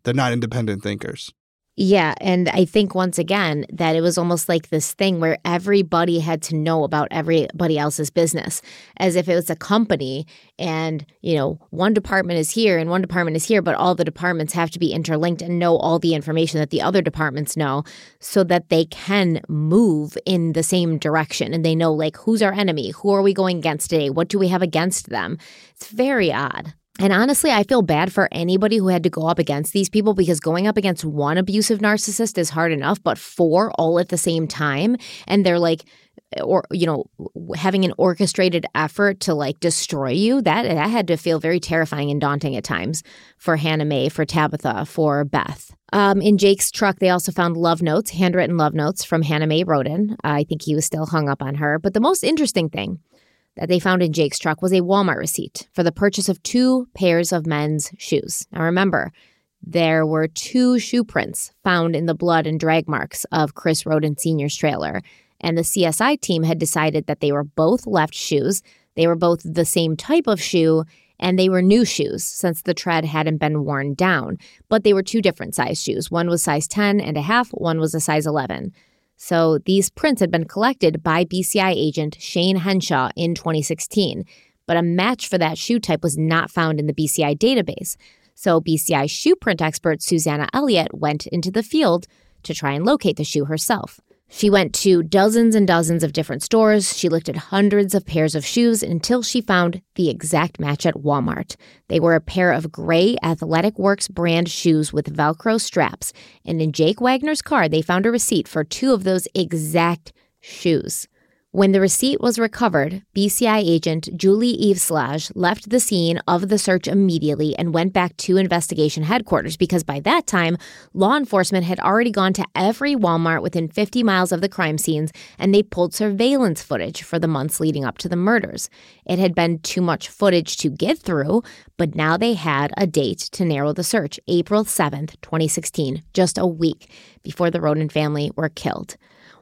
They're not independent thinkers. Yeah, and I think once again that it was almost like this thing where everybody had to know about everybody else's business, as if it was a company and, you know, one department is here and one department is here, but all the departments have to be interlinked and know all the information that the other departments know so that they can move in the same direction. And they know, like, who's our enemy? Who are we going against today? What do we have against them? It's very odd. And honestly, I feel bad for anybody who had to go up against these people, because going up against one abusive narcissist is hard enough, but four all at the same time, and they're like, or, you know, having an orchestrated effort to like destroy you, that, that had to feel very terrifying and daunting at times for Hannah Mae, for Tabitha, for Beth. Um, in Jake's truck, they also found love notes, handwritten love notes from Hannah Mae Roden. Uh, I think he was still hung up on her. But the most interesting thing that they found in Jake's truck was a Walmart receipt for the purchase of two pairs of men's shoes. Now remember, there were two shoe prints found in the blood and drag marks of Chris Roden Senior's trailer, and the C S I team had decided that they were both left shoes, they were both the same type of shoe, and they were new shoes since the tread hadn't been worn down. But they were two different size shoes. One was size ten and a half, one was a size eleven. So these prints had been collected by B C I agent Shane Henshaw in twenty sixteen, but a match for that shoe type was not found in the B C I database. So B C I shoe print expert Susanna Elliott went into the field to try and locate the shoe herself. She went to dozens and dozens of different stores. She looked at hundreds of pairs of shoes until she found the exact match at Walmart. They were a pair of gray Athletic Works brand shoes with Velcro straps. And in Jake Wagner's car, they found a receipt for two of those exact shoes. When the receipt was recovered, B C I agent Julie Eveslage left the scene of the search immediately and went back to investigation headquarters, because by that time, law enforcement had already gone to every Walmart within fifty miles of the crime scenes, and they pulled surveillance footage for the months leading up to the murders. It had been too much footage to get through, but now they had a date to narrow the search, April seventh, twenty sixteen, just a week before the Roden family were killed.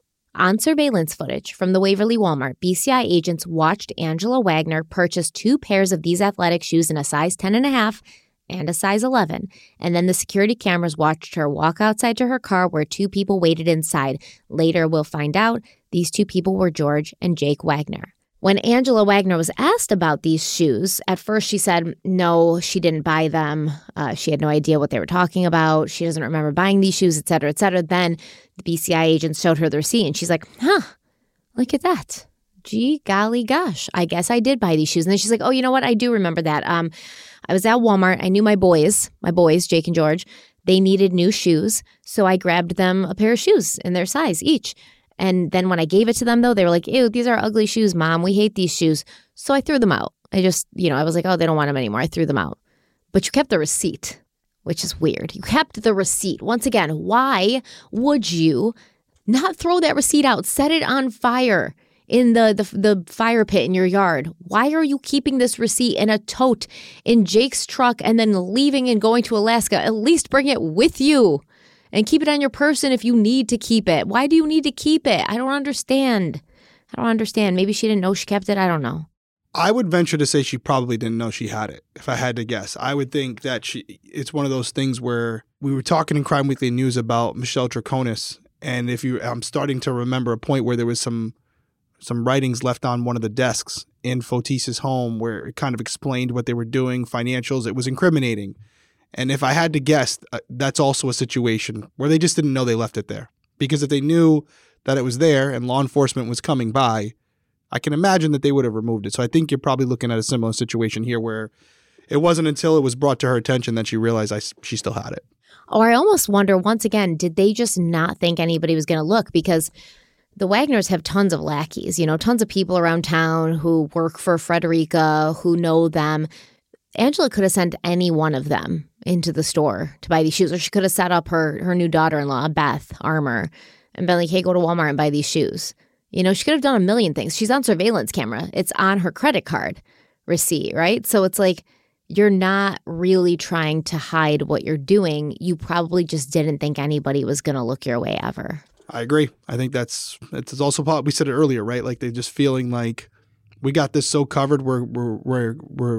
On surveillance footage from the Waverly Walmart, B C I agents watched Angela Wagner purchase two pairs of these athletic shoes in a size ten and a half and a size eleven. And then the security cameras watched her walk outside to her car where two people waited inside. Later, we'll find out these two people were George and Jake Wagner. When Angela Wagner was asked about these shoes, at first she said no, she didn't buy them. Uh, she had no idea what they were talking about. She doesn't remember buying these shoes, et cetera, et cetera. Then the B C I agents showed her the receipt, and she's like, huh, look at that. Gee, golly gosh, I guess I did buy these shoes. And then she's like, oh, you know what? I do remember that. Um, I was at Walmart. I knew my boys, my boys, Jake and George, they needed new shoes. So I grabbed them a pair of shoes in their size each. And then when I gave it to them, though, they were like, ew, these are ugly shoes, Mom. We hate these shoes. So I threw them out. I just, you know, I was like, oh, they don't want them anymore. I threw them out. But you kept the receipt, which is weird. You kept the receipt. Once again, why would you not throw that receipt out? Set it on fire in the, the, the fire pit in your yard. Why are you keeping this receipt in a tote in Jake's truck and then leaving and going to Alaska? At least bring it with you. And keep it on your person if you need to keep it. Why do you need to keep it? I don't understand. I don't understand. Maybe she didn't know she kept it. I don't know. I would venture to say she probably didn't know she had it, if I had to guess. I would think that she. It's one of those things where we were talking in Crime Weekly News about Michelle Troconis, and if you, I'm starting to remember a point where there was some some writings left on one of the desks in Fotis's home where it kind of explained what they were doing, financials. It was incriminating. And if I had to guess, uh, that's also a situation where they just didn't know they left it there. Because if they knew that it was there and law enforcement was coming by, I can imagine that they would have removed it. So I think you're probably looking at a similar situation here where it wasn't until it was brought to her attention that she realized I, she still had it. Or I almost wonder, once again, did they just not think anybody was going to look? Because the Wagners have tons of lackeys, you know, tons of people around town who work for Frederica, who know them. Angela could have sent any one of them into the store to buy these shoes, or she could have set up her, her new daughter-in-law, Beth Armour, and been like, hey, go to Walmart and buy these shoes. You know, she could have done a million things. She's on surveillance camera. It's on her credit card receipt, right? So it's like, you're not really trying to hide what you're doing. You probably just didn't think anybody was going to look your way ever. I agree. I think that's, it's also, we said it earlier, right? Like they're just feeling like we got this so covered, we're, we're, we're, we're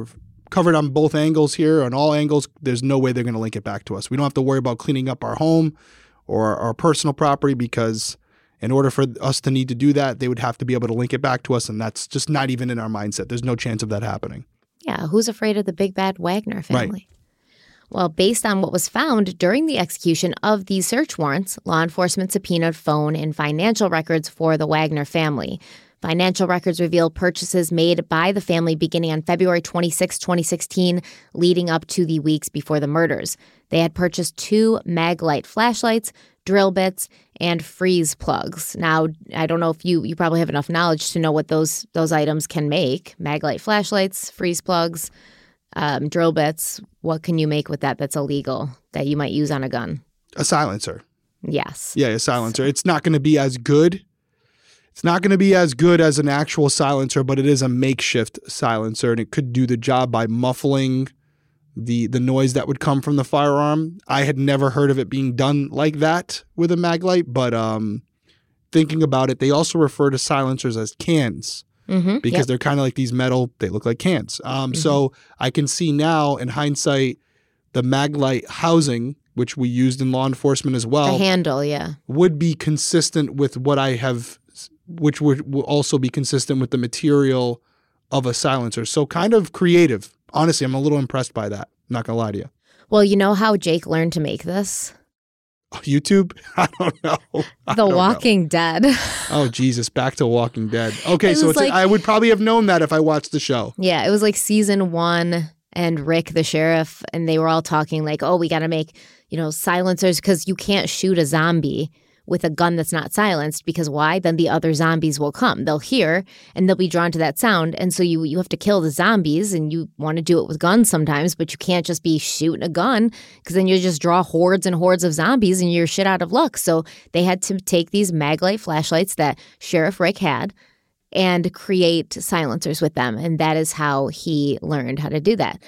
covered on both angles here, on all angles. There's no way they're going to link it back to us. We don't have to worry about cleaning up our home or our personal property, because in order for us to need to do that, they would have to be able to link it back to us, and that's just not even in our mindset. There's no chance of that happening. Yeah, who's afraid of the big bad Wagner family? Right. Well, based on what was found during the execution of these search warrants, law enforcement subpoenaed phone and financial records for the Wagner family. Financial records reveal purchases made by the family beginning on February twenty-sixth, twenty sixteen, leading up to the weeks before the murders. They had purchased two Maglite flashlights, drill bits, and freeze plugs. Now, I don't know if you you probably have enough knowledge to know what those those items can make. Maglite flashlights, freeze plugs, um, drill bits. What can you make with that that's illegal that you might use on a gun? A silencer. Yes. Yeah, a silencer. It's not going to be as good. It's not going to be as good as an actual silencer, but it is a makeshift silencer, and it could do the job by muffling the the noise that would come from the firearm. I had never heard of it being done like that with a Maglite, but um, thinking about it, they also refer to silencers as cans mm-hmm, because yep. they're kind of like these metal, they look like cans. Um, mm-hmm. So I can see now, in hindsight, the Maglite housing, which we used in law enforcement as well. The handle, yeah. Would be consistent with what I have, which would will also be consistent with the material of a silencer. So kind of creative. Honestly, I'm a little impressed by that. I'm not going to lie to you. Well, you know how Jake learned to make this? YouTube? I don't know. I The don't Walking know. Dead. Oh, Jesus. Back to Walking Dead. Okay, It so was it's like- I would probably have known that if I watched the show. Yeah, it was like season one, and Rick, the sheriff, and they were all talking like, oh, we got to make, you know, silencers because you can't shoot a zombie with a gun that's not silenced, because why? Then the other zombies will come. They'll hear and they'll be drawn to that sound. And so you you have to kill the zombies, and you want to do it with guns sometimes, but you can't just be shooting a gun, because then you just draw hordes and hordes of zombies and you're shit out of luck. So they had to take these Maglite flashlights that Sheriff Rick had and create silencers with them. And that is how he learned how to do that.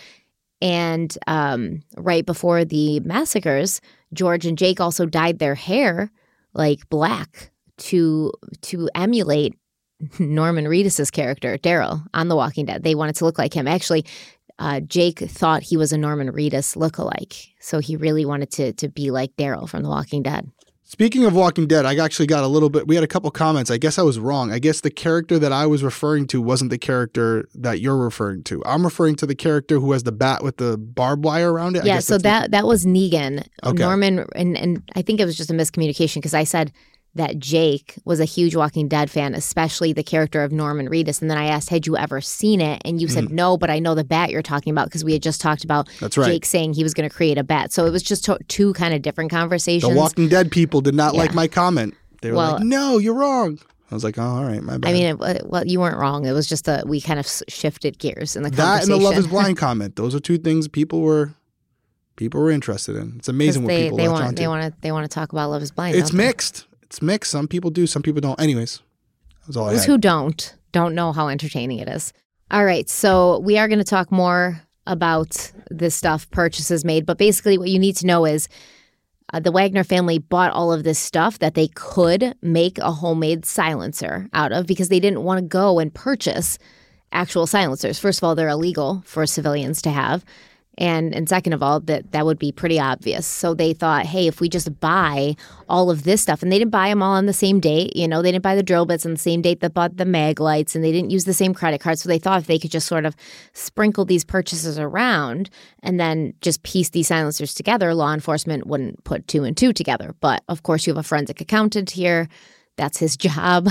And um, right before the massacres, George and Jake also dyed their hair like black to to emulate Norman Reedus's character, Daryl, on The Walking Dead. They wanted to look like him. Actually, uh, Jake thought he was a Norman Reedus lookalike, so he really wanted to to be like Daryl from The Walking Dead. Speaking of Walking Dead, I actually got a little bit, we had a couple comments. I guess I was wrong. I guess the character that I was referring to wasn't the character that you're referring to. I'm referring to the character who has the bat with the barbed wire around it. I Yeah, guess so that that was Negan. Okay. Norman, and, and I think it was just a miscommunication, because I said that Jake was a huge Walking Dead fan, especially the character of Norman Reedus. And then I asked, had you ever seen it? And you said, Mm. no, but I know the bat you're talking about, because we had just talked about That's right. Jake saying he was going to create a bat. So it was just to- two kind of different conversations. The Walking Dead people did not Yeah. like my comment. They were Well- like, no, you're wrong. I was like, oh, all right, my bad. I mean, it, well, you weren't wrong. It was just a, we kind of s- shifted gears in the that conversation. and the Love is Blind comment. Those are two things people were people were interested in. It's amazing what they, people they latch want, onto. they want to they want to talk about Love is Blind. It's don't they? mixed. It's mixed. Some people do, some people don't. Anyways, that's all I Those had. who don't don't know how entertaining it is. All right, so we are going to talk more about this stuff, purchases made, but basically what you need to know is uh, the Wagner family bought all of this stuff that they could make a homemade silencer out of, because they didn't want to go and purchase actual silencers. First of all, they're illegal for civilians to have. And and second of all, that that would be pretty obvious. So they thought, hey, if we just buy all of this stuff, and they didn't buy them all on the same date, you know, they didn't buy the drill bits on the same date that bought the Maglites, and they didn't use the same credit card. So they thought if they could just sort of sprinkle these purchases around and then just piece these silencers together, law enforcement wouldn't put two and two together. But of course, you have a forensic accountant here. That's his job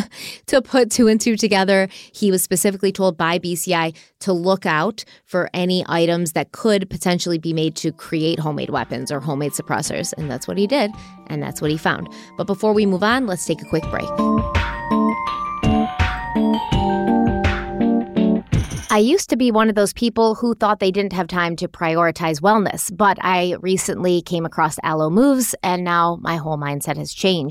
to put two and two together. He was specifically told by B C I to look out for any items that could potentially be made to create homemade weapons or homemade suppressors. And that's what he did. And that's what he found. But before we move on, let's take a quick break. I used to be one of those people who thought they didn't have time to prioritize wellness, but I recently came across Alo Moves, and now my whole mindset has changed.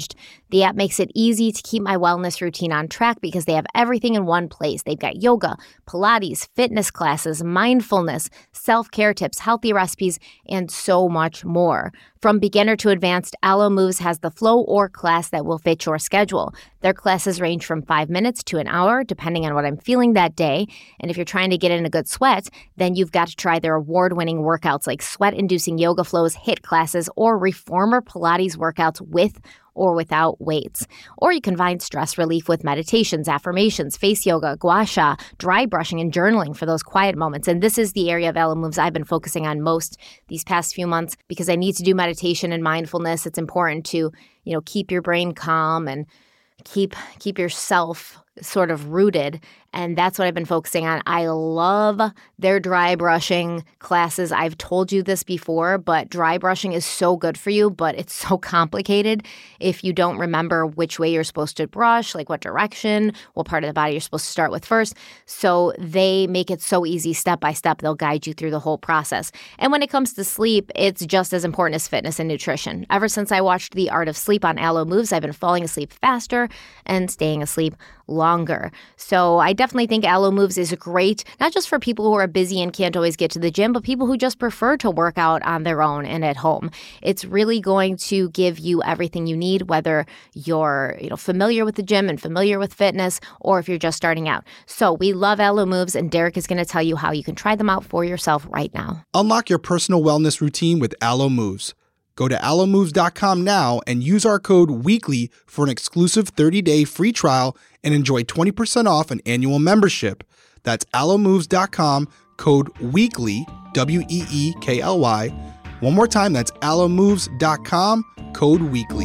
The app makes it easy to keep my wellness routine on track because they have everything in one place. They've got yoga, Pilates, fitness classes, mindfulness, self-care tips, healthy recipes, and so much more. From beginner to advanced, Alo Moves has the flow or class that will fit your schedule. Their classes range from five minutes to an hour, depending on what I'm feeling that day. And if you're trying to get in a good sweat, then you've got to try their award-winning workouts like sweat-inducing yoga flows, HIIT classes, or reformer Pilates workouts with or without weights. Or you can find stress relief with meditations, affirmations, face yoga, gua sha, dry brushing, and journaling for those quiet moments. And this is the area of Alo Moves I've been focusing on most these past few months because I need to do meditation and mindfulness. It's important to, you know, keep your brain calm and keep keep yourself sort of rooted. And that's what I've been focusing on. I love their dry brushing classes. I've told you this before, but dry brushing is so good for you, but it's so complicated if you don't remember which way you're supposed to brush, like what direction, what part of the body you're supposed to start with first. So they make it so easy step by step. They'll guide you through the whole process. And when it comes to sleep, it's just as important as fitness and nutrition. Ever since I watched The Art of Sleep on Alo Moves, I've been falling asleep faster and staying asleep longer. So I definitely think Alo Moves is great, not just for people who are busy and can't always get to the gym, but people who just prefer to work out on their own and at home. It's really going to give you everything you need, whether you're, you know, familiar with the gym and familiar with fitness, or if you're just starting out. So we love Alo Moves, and Derek is going to tell you how you can try them out for yourself right now. Unlock your personal wellness routine with Alo Moves. Go to alo moves dot com now and use our code WEEKLY for an exclusive thirty-day free trial and enjoy twenty percent off an annual membership. That's alo moves dot com, code WEEKLY, W E E K L Y. One more time, that's alo moves dot com, code WEEKLY.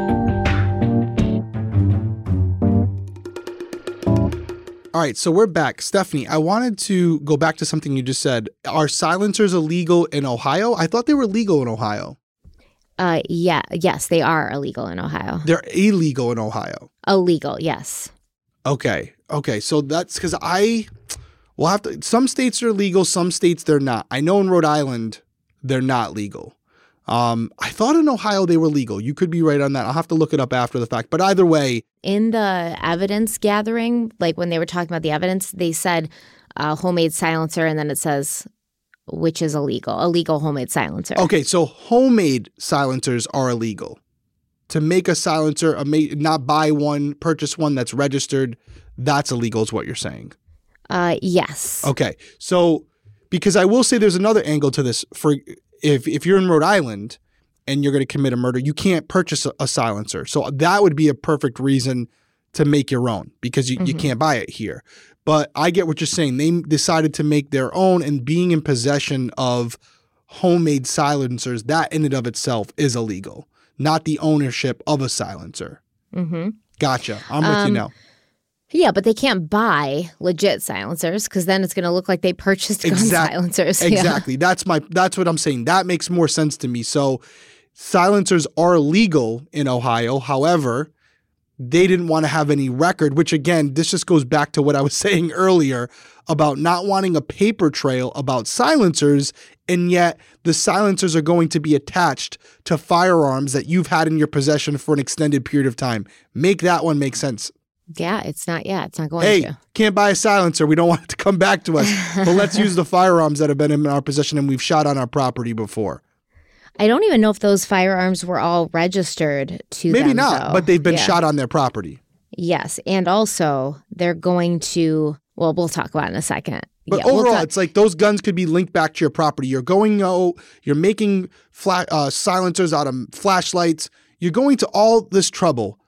All right, so we're back. Stephanie, I wanted to go back to something you just said. Are silencers illegal in Ohio? I thought they were legal in Ohio. Uh, yeah, yes, they are illegal in Ohio. They're illegal in Ohio. Illegal, yes. Okay, okay, so that's because I will have to. Some states are legal, some states they're not. I know in Rhode Island they're not legal. Um, I thought in Ohio they were legal. You could be right on that. I'll have to look it up after the fact. But either way, in the evidence gathering, like when they were talking about the evidence, they said uh, homemade silencer, and then it says which is illegal, illegal homemade silencer. Okay, so homemade silencers are illegal. To make a silencer, a ma- not buy one, purchase one that's registered, that's illegal is what you're saying. Uh, yes. Okay, so because I will say there's another angle to this. For if if you're in Rhode Island and you're going to commit a murder, you can't purchase a, a silencer. So that would be a perfect reason to make your own because you, mm-hmm. you can't buy it here. But I get what you're saying. They decided to make their own, and being in possession of homemade silencers, that in and of itself is illegal, not the ownership of a silencer. Mm-hmm. Gotcha. I'm with um, you now. Yeah, but they can't buy legit silencers because then it's going to look like they purchased gun exactly. silencers. Exactly. Yeah. That's my. That's what I'm saying. That makes more sense to me. So silencers are legal in Ohio. However, they didn't want to have any record, which again, this just goes back to what I was saying earlier about not wanting a paper trail about silencers, and yet the silencers are going to be attached to firearms that you've had in your possession for an extended period of time. Make that one make sense. Yeah, it's not, yeah, it's not going hey, to. Hey, can't buy a silencer. We don't want it to come back to us, but let's use the firearms that have been in our possession and we've shot on our property before. I don't even know if those firearms were all registered to Maybe them, not, though. but they've been yeah. shot on their property. Yes, and also they're going to, well, we'll talk about it in a second. But yeah, overall, we'll ta- it's like those guns could be linked back to your property. You're going, oh, you're making fla- uh, silencers out of flashlights. You're going to all this trouble.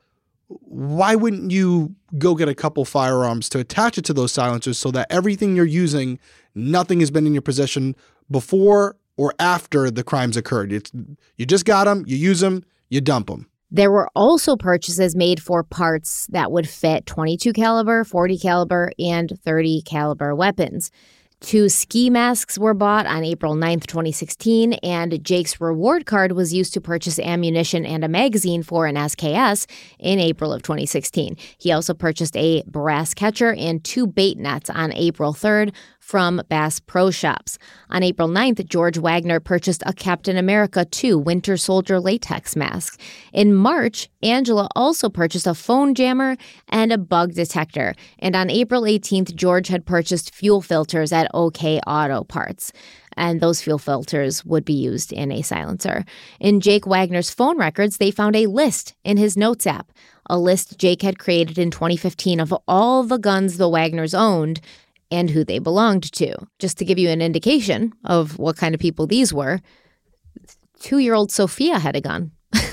Why wouldn't you go get a couple firearms to attach it to those silencers so that everything you're using, nothing has been in your possession before or after the crimes occurred? It's, you just got them, you use them, you dump them. There were also purchases made for parts that would fit twenty-two caliber, forty caliber, and thirty caliber weapons. Two ski masks were bought on April ninth, twenty sixteen, and Jake's reward card was used to purchase ammunition and a magazine for an S K S in April of twenty sixteen. He also purchased a brass catcher and two bait nets on April third from Bass Pro Shops. On April ninth, George Wagner purchased a Captain America two Winter Soldier latex mask. In March, Angela also purchased a phone jammer and a bug detector. And on April eighteenth, George had purchased fuel filters at OK Auto Parts. And those fuel filters would be used in a silencer. In Jake Wagner's phone records, they found a list in his notes app, a list Jake had created in twenty fifteen of all the guns the Wagners owned and who they belonged to. Just to give you an indication of what kind of people these were, two-year-old Sophia had a gun.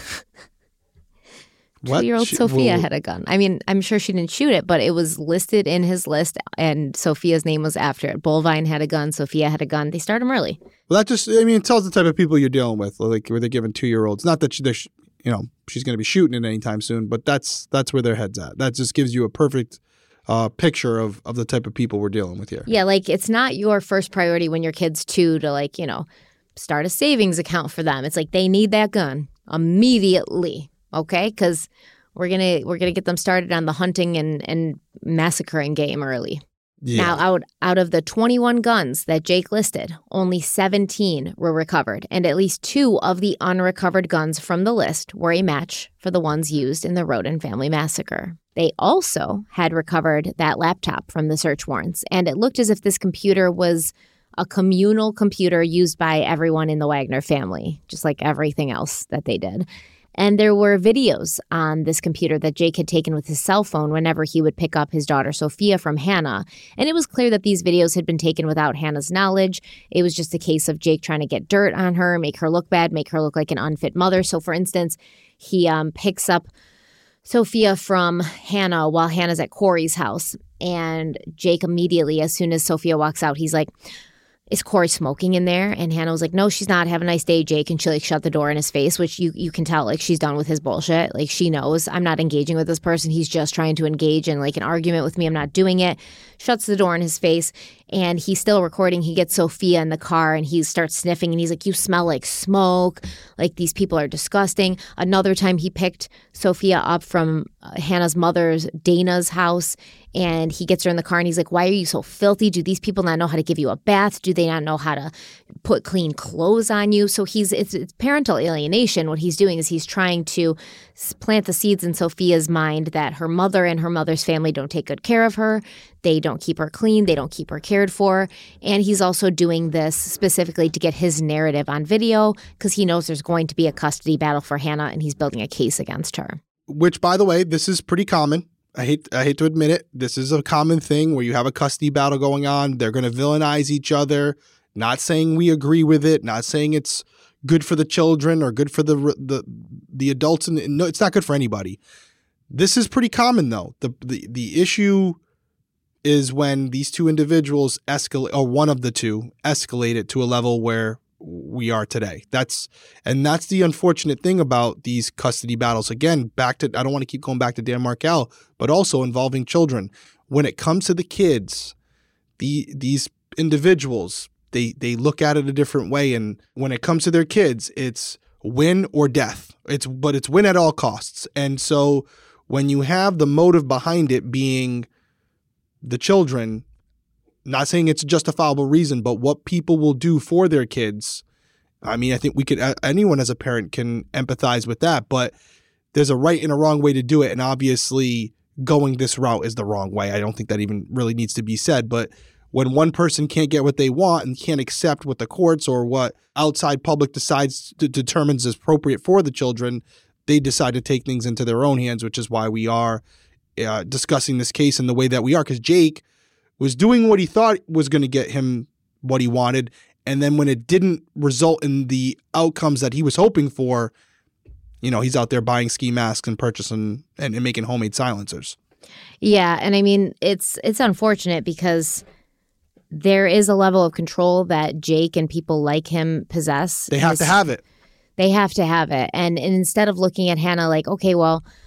What? Two-year-old She- Sophia well- had a gun. I mean, I'm sure she didn't shoot it, but it was listed in his list, and Sophia's name was after it. Bullvine had a gun. Sophia had a gun. They start them early. Well, that just, I mean, it tells the type of people you're dealing with, like where they're giving two-year-olds. Not that she, they're, sh- you know, she's going to be shooting it anytime soon, but that's that's where their head's at. That just gives you a perfect uh, picture of, of the type of people we're dealing with here. Yeah, like it's not your first priority when your kid's two to, like, you know, start a savings account for them. It's like they need that gun immediately, okay? Because we're gonna we're gonna get them started on the hunting and and massacring game early. Yeah. Now, out out of the twenty-one guns that Jake listed, only seventeen were recovered, and at least two of the unrecovered guns from the list were a match for the ones used in the Roden family massacre. They also had recovered that laptop from the search warrants, and it looked as if this computer was a communal computer used by everyone in the Wagner family, just like everything else that they did. And there were videos on this computer that Jake had taken with his cell phone whenever he would pick up his daughter Sophia from Hannah. And it was clear that these videos had been taken without Hannah's knowledge. It was just a case of Jake trying to get dirt on her, make her look bad, make her look like an unfit mother. So, for instance, he um, picks up Sophia from Hannah while Hannah's at Corey's house. And Jake immediately, as soon as Sophia walks out, he's like, "Is Corey smoking in there?" And Hannah was like, "No, she's not. Have a nice day, Jake." And she like shut the door in his face, which you you can tell like she's done with his bullshit. Like she knows I'm not engaging with this person. He's just trying to engage in like an argument with me. I'm not doing it. Shuts the door in his face. And he's still recording. He gets Sophia in the car and he starts sniffing and he's like, "You smell like smoke. Like these people are disgusting." Another time he picked Sophia up from uh, Hannah's mother's, Dana's house, and he gets her in the car and he's like, "Why are you so filthy? Do these people not know how to give you a bath? Do they not know how to put clean clothes on you?" So he's it's, it's parental alienation. What he's doing is he's trying to plant the seeds in Sophia's mind that her mother and her mother's family don't take good care of her. They don't keep her clean. They don't keep her cared for. And he's also doing this specifically to get his narrative on video because he knows there's going to be a custody battle for Hannah and he's building a case against her. Which, by the way, this is pretty common. I hate I hate to admit it. This is a common thing where you have a custody battle going on. They're going to villainize each other. Not saying we agree with it. Not saying it's good for the children or good for the the the adults. And no, it's not good for anybody. This is pretty common, though. The the the issue is when these two individuals escalate, or one of the two escalate it to a level where we are today. That's and that's the unfortunate thing about these custody battles. Again, back to I don't want to keep going back to Dan Markel, but also involving children. When it comes to the kids, the these individuals, they they look at it a different way. And when it comes to their kids, it's win or death. It's but it's win at all costs. And so when you have the motive behind it being the children, not saying it's a justifiable reason, but what people will do for their kids. I mean, I think we could, anyone as a parent can empathize with that, but there's a right and a wrong way to do it. And obviously going this route is the wrong way. I don't think that even really needs to be said, but when one person can't get what they want and can't accept what the courts or what outside public decides to determines is appropriate for the children, they decide to take things into their own hands, which is why we are uh, discussing this case in the way that we are, because Jake was doing what he thought was going to get him what he wanted. And then when it didn't result in the outcomes that he was hoping for, you know, he's out there buying ski masks and purchasing and, and making homemade silencers. Yeah. And I mean, it's it's unfortunate because there is a level of control that Jake and people like him possess. They have His, to have it. They have to have it. And, and instead of looking at Hannah like, okay, well,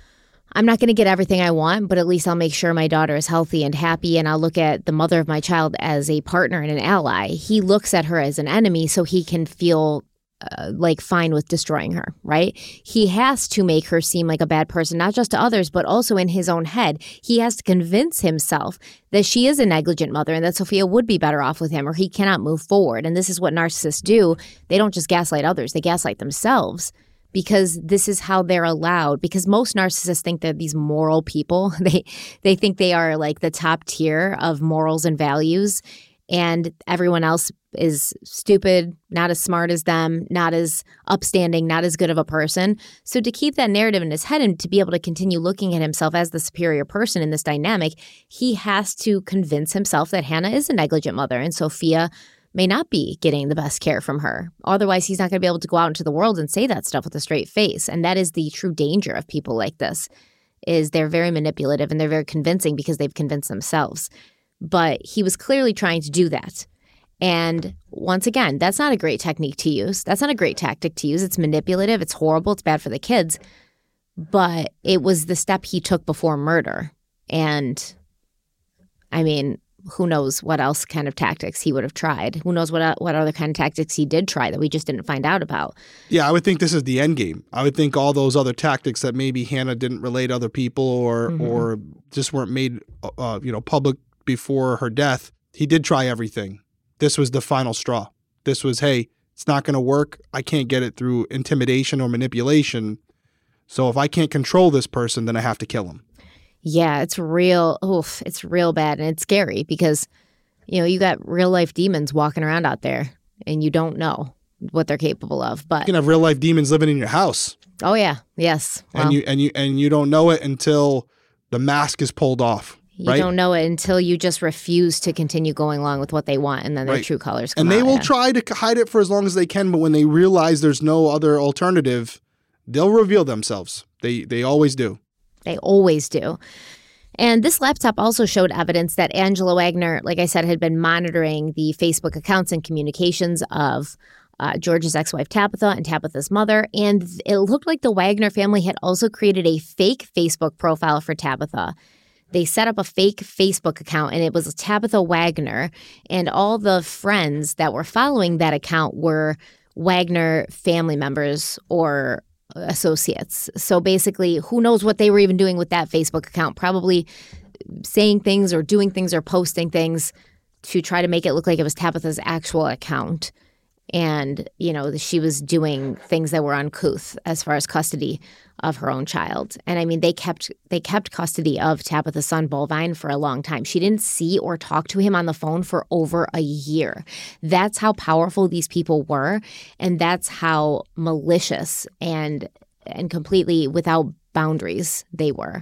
I'm not going to get everything I want, but at least I'll make sure my daughter is healthy and happy, and I'll look at the mother of my child as a partner and an ally. He looks at her as an enemy so he can feel uh, like fine with destroying her, right? He has to make her seem like a bad person, not just to others, but also in his own head. He has to convince himself that she is a negligent mother and that Sophia would be better off with him, or he cannot move forward. And this is what narcissists do. They don't just gaslight others, they gaslight themselves. Because this is how they're allowed. Because most narcissists think they're these moral people. They they think they are like the top tier of morals and values. And everyone else is stupid, not as smart as them, not as upstanding, not as good of a person. So to keep that narrative in his head and to be able to continue looking at himself as the superior person in this dynamic, he has to convince himself that Hannah is a negligent mother and Sophia may not be getting the best care from her. Otherwise, he's not going to be able to go out into the world and say that stuff with a straight face. And that is the true danger of people like this, is they're very manipulative and they're very convincing because they've convinced themselves. But he was clearly trying to do that. And once again, that's not a great technique to use. That's not a great tactic to use. It's manipulative. It's horrible. It's bad for the kids. But it was the step he took before murder. And I mean, who knows what else kind of tactics he would have tried? Who knows what what other kind of tactics he did try that we just didn't find out about? Yeah, I would think this is the end game. I would think all those other tactics that maybe Hannah didn't relay to other people or mm-hmm. or just weren't made uh, you know public before her death. He did try everything. This was the final straw. This was, hey, it's not going to work. I can't get it through intimidation or manipulation. So if I can't control this person, then I have to kill him. Yeah, it's real. Oof, it's real bad. And it's scary because, you know, you got real life demons walking around out there and you don't know what they're capable of. But you can have real life demons living in your house. Oh, yeah. Yes. Well, and you and you and you don't know it until the mask is pulled off. You right? don't know it until you just refuse to continue going along with what they want. And then their right. true colors come And they out, will yeah. try to hide it for as long as they can. But when they realize there's no other alternative, they'll reveal themselves. They They always do. They always do. And this laptop also showed evidence that Angela Wagner, like I said, had been monitoring the Facebook accounts and communications of uh, George's ex-wife Tabitha and Tabitha's mother. And it looked like the Wagner family had also created a fake Facebook profile for Tabitha. They set up a fake Facebook account, and it was Tabitha Wagner. And all the friends that were following that account were Wagner family members or associates. So basically, who knows what they were even doing with that Facebook account, probably saying things or doing things or posting things to try to make it look like it was Tabitha's actual account. And, you know, she was doing things that were uncouth as far as custody of her own child. And I mean, they kept they kept custody of Tabitha's son, Bovine, for a long time. She didn't see or talk to him on the phone for over a year. That's how powerful these people were. And that's how malicious and and completely without boundaries they were.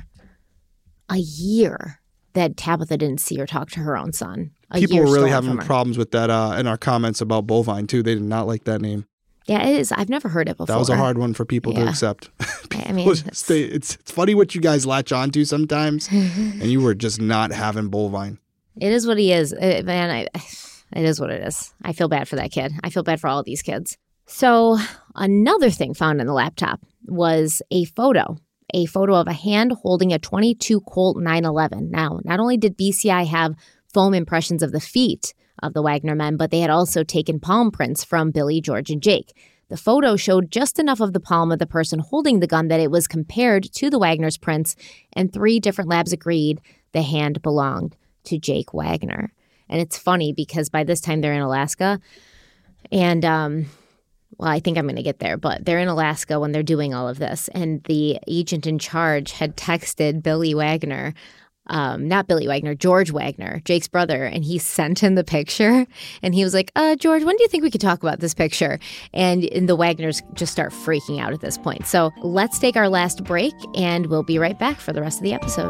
A year that Tabitha didn't see or talk to her own son. A People year were really stolen having from her. problems with that uh, in our comments about Bovine, too. They did not like that name. Yeah, it is. I've never heard it before. That was a hard one for people Yeah. to accept. I mean, just, they, it's it's funny what you guys latch onto sometimes, and you were just not having Bovine. It is what he is. Uh, man, I, it is what it is. I feel bad for that kid. I feel bad for all of these kids. So another thing found in the laptop was a photo. A photo of a hand holding a twenty-two Colt nine eleven. Now, not only did B C I have foam impressions of the feet of the Wagner men, but they had also taken palm prints from Billy, George, and Jake. The photo showed just enough of the palm of the person holding the gun that it was compared to the Wagner's prints, and three different labs agreed the hand belonged to Jake Wagner. And it's funny because by this time they're in Alaska, and um, well, I think I'm going to get there, but they're in Alaska when they're doing all of this, and the agent in charge had texted Billy Wagner, Um, not Billy Wagner, George Wagner, Jake's brother, and he sent him the picture. And he was like, uh, George, when do you think we could talk about this picture? And, and the Wagners just start freaking out at this point. So let's take our last break, and we'll be right back for the rest of the episode.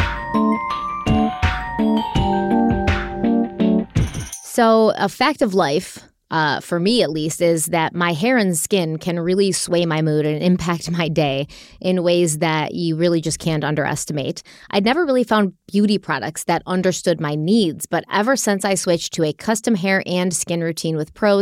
So a fact of life, Uh, for me at least, is that my hair and skin can really sway my mood and impact my day in ways that you really just can't underestimate. I'd never really found beauty products that understood my needs, but ever since I switched to a custom hair and skin routine with Prose,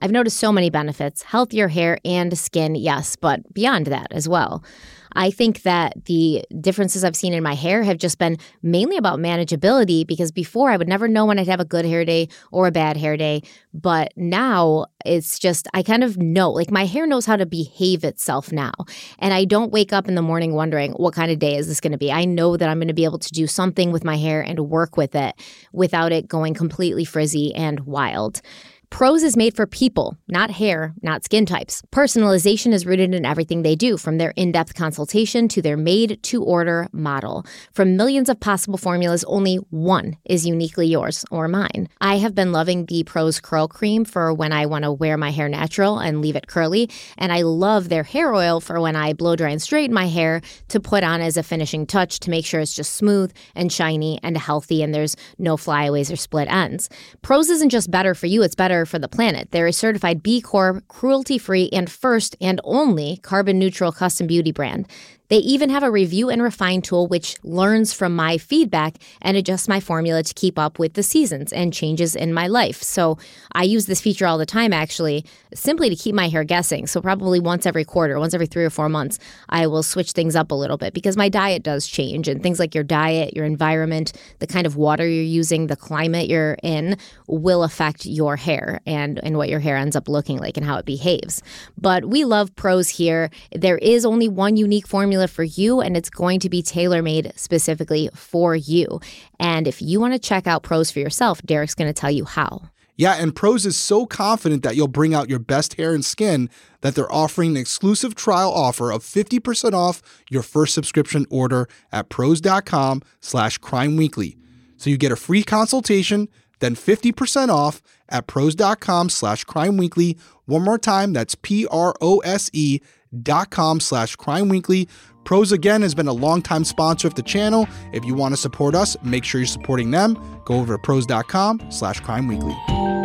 I've noticed so many benefits, healthier hair and skin, yes, but beyond that as well. I think that the differences I've seen in my hair have just been mainly about manageability, because before I would never know when I'd have a good hair day or a bad hair day. But now it's just, I kind of know, like my hair knows how to behave itself now. And I don't wake up in the morning wondering what kind of day is this going to be. I know that I'm going to be able to do something with my hair and work with it without it going completely frizzy and wild. Prose is made for people, not hair, not skin types. Personalization is rooted in everything they do, from their in-depth consultation to their made-to-order model. From millions of possible formulas, only one is uniquely yours or mine. I have been loving the Prose Curl Cream for when I want to wear my hair natural and leave it curly, and I love their hair oil for when I blow dry and straighten my hair to put on as a finishing touch to make sure it's just smooth and shiny and healthy and there's no flyaways or split ends. Prose isn't just better for you, it's better for the planet. They're a certified B Corp, cruelty-free, and first and only carbon-neutral custom beauty brand. They even have a review and refine tool which learns from my feedback and adjusts my formula to keep up with the seasons and changes in my life. So I use this feature all the time, actually, simply to keep my hair guessing. So probably once every quarter, once every three or four months, I will switch things up a little bit because my diet does change, and things like your diet, your environment, the kind of water you're using, the climate you're in will affect your hair and, and what your hair ends up looking like and how it behaves. But we love Prose here. There is only one unique formula for you, and it's going to be tailor-made specifically for you. And if you want to check out Prose for yourself, Derek's going to tell you how. Yeah, and Prose is so confident that you'll bring out your best hair and skin that they're offering an exclusive trial offer of fifty percent off your first subscription order at prose.com slash crime weekly. So you get a free consultation, then fifty percent off at prose.com slash crime weekly. One more time, that's P-R-O-S-E dot com slash crime weekly. Prose, again, has been a longtime sponsor of the channel. If you want to support us, make sure you're supporting them. Go over to prose.com slash crime weekly.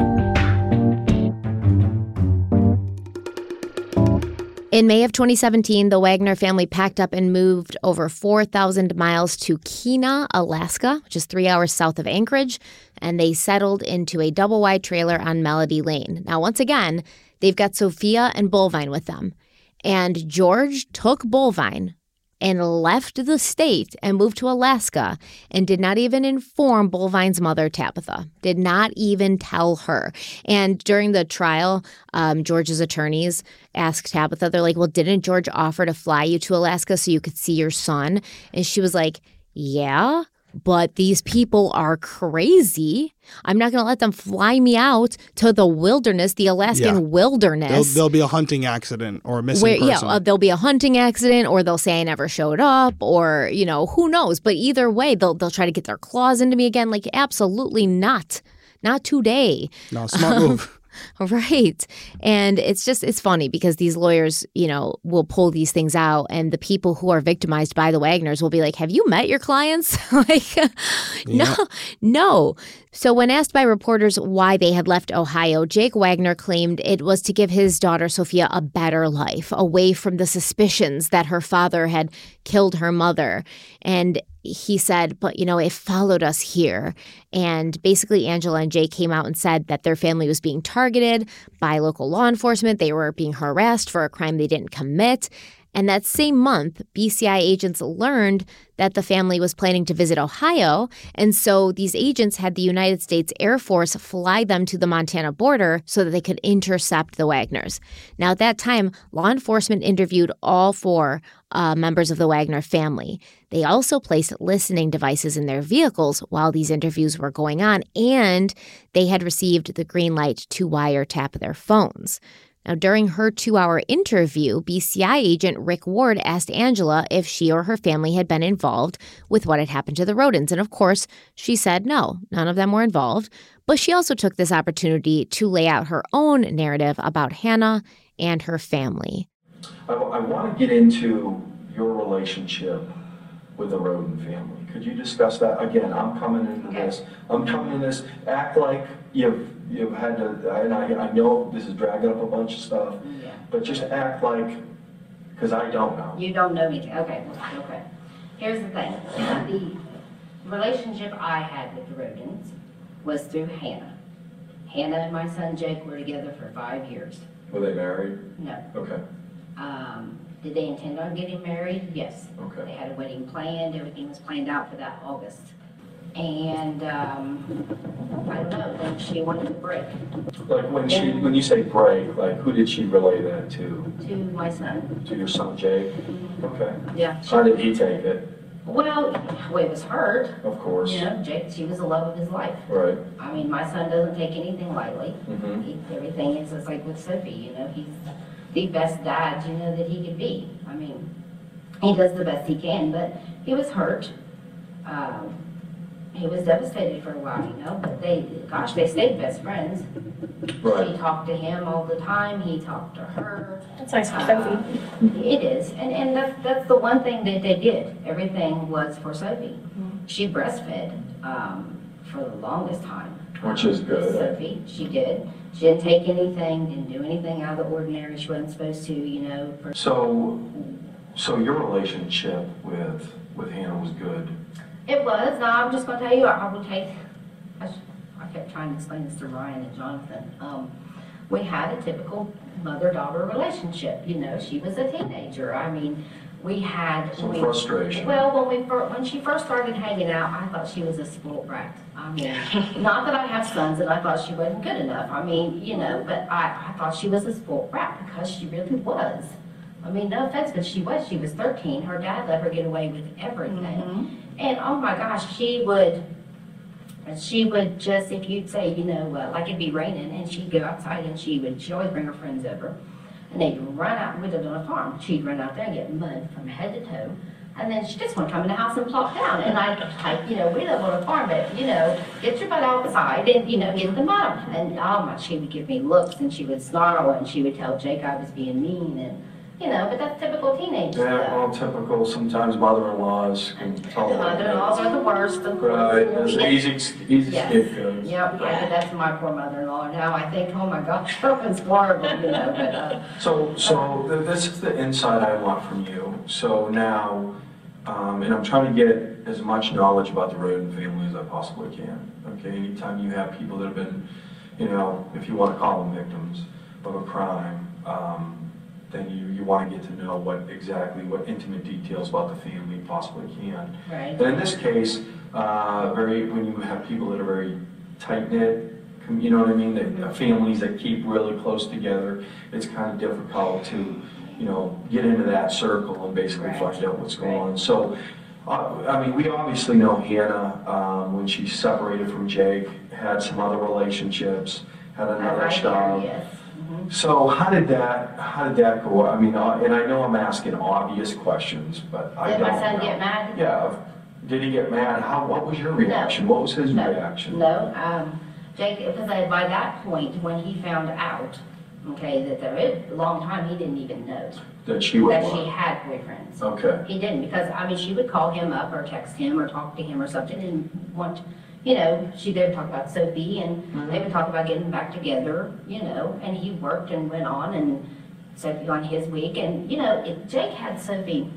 In May of twenty seventeen, the Wagner family packed up and moved over four thousand miles to Kena, Alaska, which is three hours south of Anchorage, and they settled into a double-wide trailer on Melody Lane. Now, once again, they've got Sophia and Bullvine with them. And George took Bullvine and left the state and moved to Alaska and did not even inform Bullvine's mother, Tabitha, did not even tell her. And during the trial, um, George's attorneys asked Tabitha, they're like, well, didn't George offer to fly you to Alaska so you could see your son? And she was like, yeah, but these people are crazy. I'm not going to let them fly me out to the wilderness, the Alaskan Yeah. wilderness. There'll, there'll be a hunting accident or a missing Where, person. yeah, uh, there'll be a hunting accident, or they'll say I never showed up, or, you know, who knows? But either way, they'll they'll try to get their claws into me again. Like, absolutely not. Not today. No, smart move. Right. And it's just, it's funny because these lawyers, you know, will pull these things out, and the people who are victimized by the Wagners will be like, have you met your clients? like, Yeah. no, no. So when asked by reporters why they had left Ohio, Jake Wagner claimed it was to give his daughter Sophia a better life, away from the suspicions that her father had killed her mother. And he said, but, you know, it followed us here. And basically, Angela and Jake came out and said that their family was being targeted by local law enforcement. They were being harassed for a crime they didn't commit. And that same month, B C I agents learned that the family was planning to visit Ohio. And so these agents had the United States Air Force fly them to the Montana border so that they could intercept the Wagners. Now, at that time, law enforcement interviewed all four uh, members of the Wagner family. They also placed listening devices in their vehicles while these interviews were going on, and they had received the green light to wiretap their phones. Now, during her two-hour interview, B C I agent Rick Ward asked Angela if she or her family had been involved with what had happened to the Rodins. And of course, she said no, none of them were involved. But she also took this opportunity to lay out her own narrative about Hannah and her family. I, I want to get into your relationship with the Rodin family. Could you discuss that? Again, I'm coming into this. I'm coming into this. Act like you've you've had to, and I, I know this is dragging up a bunch of stuff, Yeah. but just act like, because I don't know. You don't know me. Okay, okay. Here's the thing. The relationship I had with the Rodins was through Hannah. Hannah and my son Jake were together for five years. Were they married? No. Okay, Um, did they intend on getting married? Yes. They okay. had a wedding planned, everything was planned out for that August. And, um, I don't know, then she wanted to break Like when she, when you say break, like who did she relay that to? to my son. To your son Jake? Okay. Yeah. How did he take it? Well, well, it was hurt. Of course. You know, Jake, she was the love of his life. Right. I mean, my son doesn't take anything lightly. Mm-hmm. He, everything is just like with Sophie, you know, he's the best dad, you know, that he could be. I mean, he does the best he can, but he was hurt. Um, he was devastated for a while, you know, but they, gosh, they stayed best friends. Right. She talked to him all the time, he talked to her. That's nice for Uh, Sophie. It is, and, and that's, that's the one thing that they did. Everything was for Sophie. She breastfed, um, for the longest time. Which is um, good. with Sophie, she did. She didn't take anything, didn't do anything out of the ordinary she wasn't supposed to, you know. For, So, so your relationship with, with Hannah was good? it was, now I'm just gonna tell you, I will take, I, sh- I kept trying to explain this to Ryan and Jonathan. Um, we had a typical mother-daughter relationship, you know, she was a teenager. I mean, we had. Some we- frustration. Well, when we fir- when she first started hanging out, I thought she was a spoiled brat. I mean, not that I have sons and I thought she wasn't good enough. I mean, you know, but I, I thought she was a spoiled brat because she really was. I mean, no offense, but she was. She was thirteen. Her dad let her get away with everything. And oh my gosh, she would, she would just, if you'd say, you know, uh, like it'd be raining and she'd go outside and she would, she'd always bring her friends over. And they'd run out, we lived on a farm, she'd run out there and get mud from head to toe. And then she just want to come in the house and plop down. And I, like, you know, we live on a farm, but, you know, get your butt outside and, you know, get the mud. And oh my, she would give me looks and she would snarl and she would tell Jake I was being mean and, you know, but that's typical teenage Yeah, stuff. well, typical, sometimes mother-in-laws can tell. The mother-in-laws are the worst, of course. Right, that's Yeah. easy, easy Yes. scapegoats. Yep, I did that to my poor mother-in-law. Now I think, oh my gosh, that was horrible, you know, but, uh, So, so th- this is the insight I want from you. So now, um, and I'm trying to get as much knowledge about the Roden family as I possibly can. Okay, anytime you have people that have been, you know, if you want to call them victims of a crime, um, then you, you want to get to know what exactly, what intimate details about the family you possibly can. right. And in this case, uh, very, when you have people that are very tight-knit, you know what I mean, that uh, families that keep really close together, it's kind of difficult to, you know, get into that circle and basically Right. find out what's going Right. on. So, uh, I mean, we obviously know Hannah, um, when she separated from Jake, had some other relationships, had another Right here, child. yes. Mhm. So how did that, how did that go? I mean, uh, and I know I'm asking obvious questions, but I Did don't my son know. get mad? Yeah. Did he get mad? How, what was your reaction? What was his No, reaction? No, um, Jake, because I, by that point, when he found out, okay, that there is, a long time, he didn't even know That she was that she lying? had boyfriends. Okay. He didn't, because, I mean, she would call him up or text him or talk to him or something and want, you know, she, they would talk about Sophie and Mm-hmm. they would talk about getting back together, you know, and he worked and went on and Sophie on his week. And, you know, it, Jake had Sophie,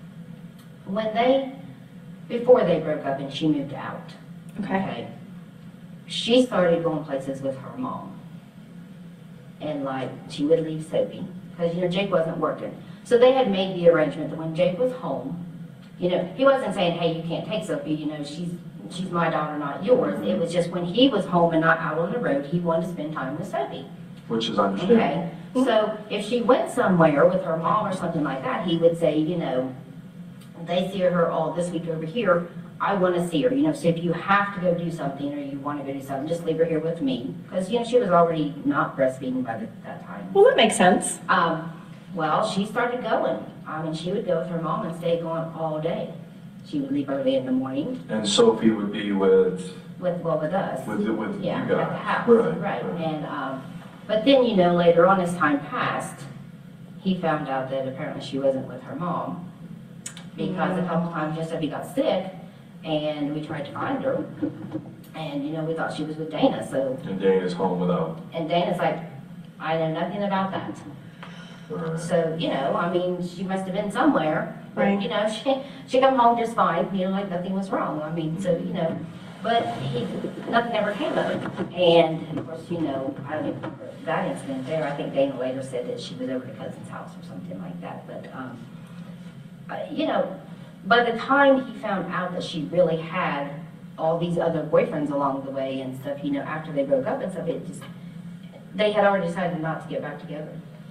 when they, before they broke up and she moved out, Okay. she started going places with her mom. And like, she would leave Sophie, because, you know, Jake wasn't working. So they had made the arrangement that when Jake was home, you know, he wasn't saying, hey, you can't take Sophie, you know, she's, she's my daughter, not yours. It was just when he was home and not out on the road, he wanted to spend time with Sophie. Which is understandable. Okay, so if she went somewhere with her mom or something like that, he would say, you know, they see her all this week over here, I want to see her, you know, so if you have to go do something or you want to go do something, just leave her here with me. Because, you know, she was already not breastfeeding by the, that time. Well, that makes sense. Um, well, she started going. I mean, she would go with her mom and stay going all day. She would leave early in the morning And Sophie would be with, with, well, with us. with, with you Yeah, at guys? the house, Right, right, and, um, but then, you know, later on as time passed, he found out that apparently she wasn't with her mom, because a couple times, just he got sick, and we tried to find her, and, you know, we thought she was with Dana, so, And Dana's home without, and Dana's like, I know nothing about that. right. So, you know, I mean, she must have been somewhere, but, Right. you know, she, she come home just fine, you know, like nothing was wrong, I mean, so, you know, but he, nothing ever came of it, and, of course, course, you know, I don't know, that incident there, I think Dana later said that she was over at cousin's house or something like that, but, um, uh, you know, by the time he found out that she really had all these other boyfriends along the way and stuff, you know, after they broke up and stuff, it just, they had already decided not to get back together.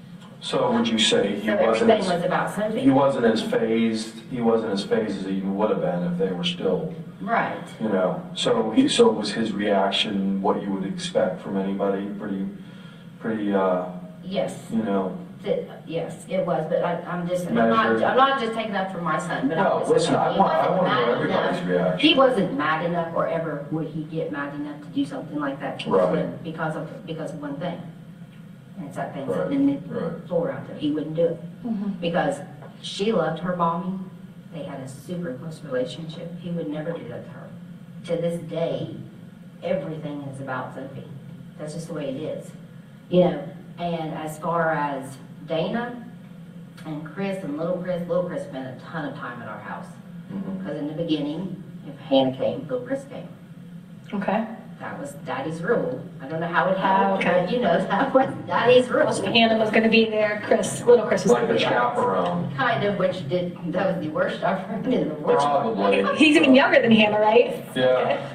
So would you say he So wasn't everything as, was about Sophie. he wasn't as phased, he wasn't as phased as he would have been if they were still, Right. you know? So he, so was his reaction what you would expect from anybody? Pretty, pretty, uh, Yes. you know? It- Yes, it was, but I, I'm just, I'm not, Measured. I'm not just taking up for my son, but No, I'm just listen, saying, I he want- I wasn't want to know mad everybody's enough. reaction. He wasn't mad enough, or ever would he get mad enough to do something like that to Right. Flynn because of, because of one thing. And it's that thing Right, sitting in the right. floor out there, he wouldn't do it. Because she loved her mommy, they had a super close relationship, he would never do that to her. To this day, everything is about Sophie. That's just the way it is. You know, and as far as Dana and Chris and little Chris, little Chris spent a ton of time at our house. Mhm. Because in the beginning, if Hannah came, little Chris came. Okay. That was Daddy's rule. I don't know how it Ah, happened, okay. but you know, that was Daddy's rule. So Hannah was gonna be there, Chris, little Chris was Like gonna a be there. chaperone, Kind of, which did, that was the worst I've heard in the worst. probably. He's even younger than Hannah, right? Yeah.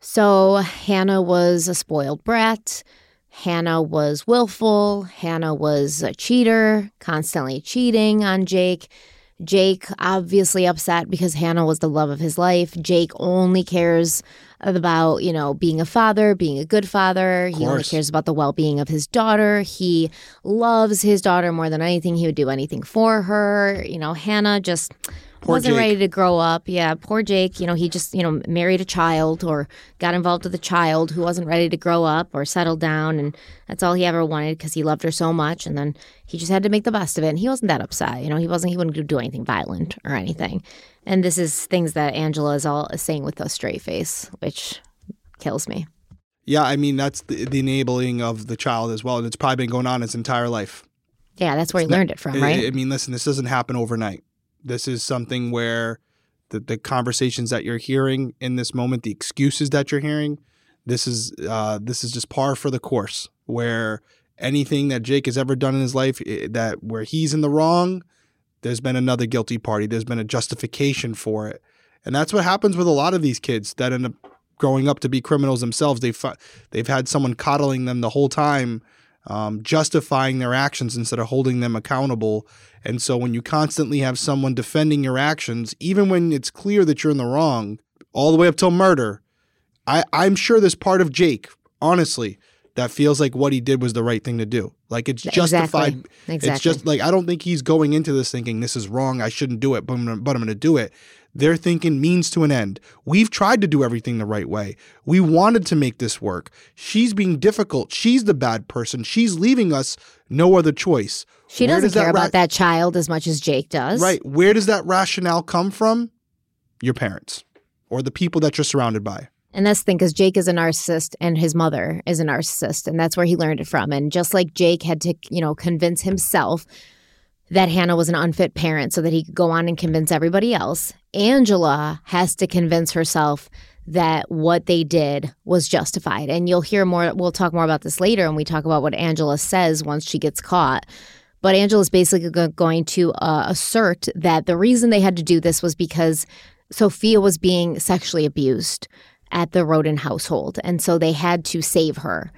So Hannah was a spoiled brat. Hannah was willful. Hannah was a cheater, constantly cheating on Jake. Jake obviously upset because Hannah was the love of his life. Jake only cares about, you know, being a father, being a good father. He only course. cares about the well-being of his daughter. He loves his daughter more than anything. He would do anything for her. You know, Hannah just Poor wasn't Jake. ready to grow up. Yeah, poor Jake. You know, he just, you know, married a child or got involved with a child who wasn't ready to grow up or settle down. And that's all he ever wanted because he loved her so much. And then he just had to make the best of it. And he wasn't that upset. You know, he wasn't, he wouldn't do anything violent or anything. And this is things that Angela is all saying with a straight face, which kills me. Yeah, I mean, that's the, the enabling of the child as well. And it's probably been going on his entire life. Yeah, that's where he learned it from, I- right? I mean, listen, this doesn't happen overnight. This is something where the, the conversations that you're hearing in this moment, the excuses that you're hearing, this is uh, this is just par for the course. Where anything that Jake has ever done in his life, i- that where he's in the wrong, there's been another guilty party. There's been a justification for it, and that's what happens with a lot of these kids that end up growing up to be criminals themselves. They've they've had someone coddling them the whole time, um, justifying their actions instead of holding them accountable. And so when you constantly have someone defending your actions, even when it's clear that you're in the wrong, all the way up till murder, I, I'm sure there's part of Jake, honestly, that feels like what he did was the right thing to do. Like it's justified. Exactly. Exactly. It's just like, I don't think he's going into this thinking this is wrong. I shouldn't do it, but I'm gonna, but I'm going to do it. They're thinking means to an end. We've tried to do everything the right way. We wanted to make this work. She's being difficult. She's the bad person. She's leaving us no other choice. She Where doesn't does care that ra- about that child as much as Jake does. Right. Where does that rationale come from? Your parents or the people that you're surrounded by. And that's the thing, because Jake is a narcissist and his mother is a narcissist, and that's where he learned it from. And just like Jake had to, you know, convince himself that Hannah was an unfit parent so that he could go on and convince everybody else, Angela has to convince herself that what they did was justified. And you'll hear more, we'll talk more about this later when we talk about what Angela says once she gets caught. But Angela's basically go- going to uh, assert that the reason they had to do this was because Sophia was being sexually abused at the Roden household. And so they had to save her.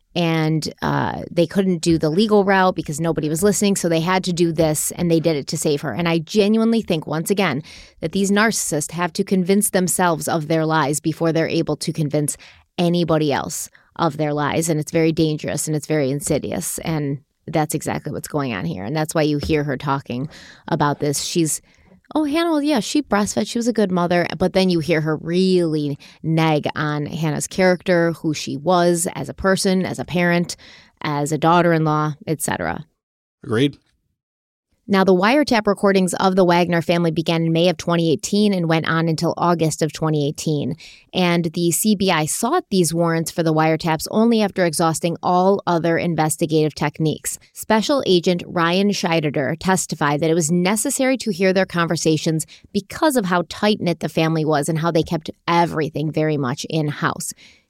And uh, they couldn't do the legal route because nobody was listening. So they had to do this, and they did it to save her. And I genuinely think, once again, that these narcissists have to convince themselves of their lies before they're able to convince anybody else of their lies. And it's very dangerous and it's very insidious. And that's exactly what's going on here. And that's why you hear her talking about this. She's, oh, Hannah, well, yeah, she breastfed. She was a good mother. But then you hear her really nag on Hannah's character, who she was as a person, as a parent, as a daughter-in-law, et cetera. Agreed. Now, the wiretap recordings of the Wagner family began in May of twenty eighteen and went on until August of twenty eighteen. And the C B I sought these warrants for the wiretaps only after exhausting all other investigative techniques. Special Agent Ryan Scheider testified that it was necessary to hear their conversations because of how tight-knit the family was and how they kept everything very much in-house.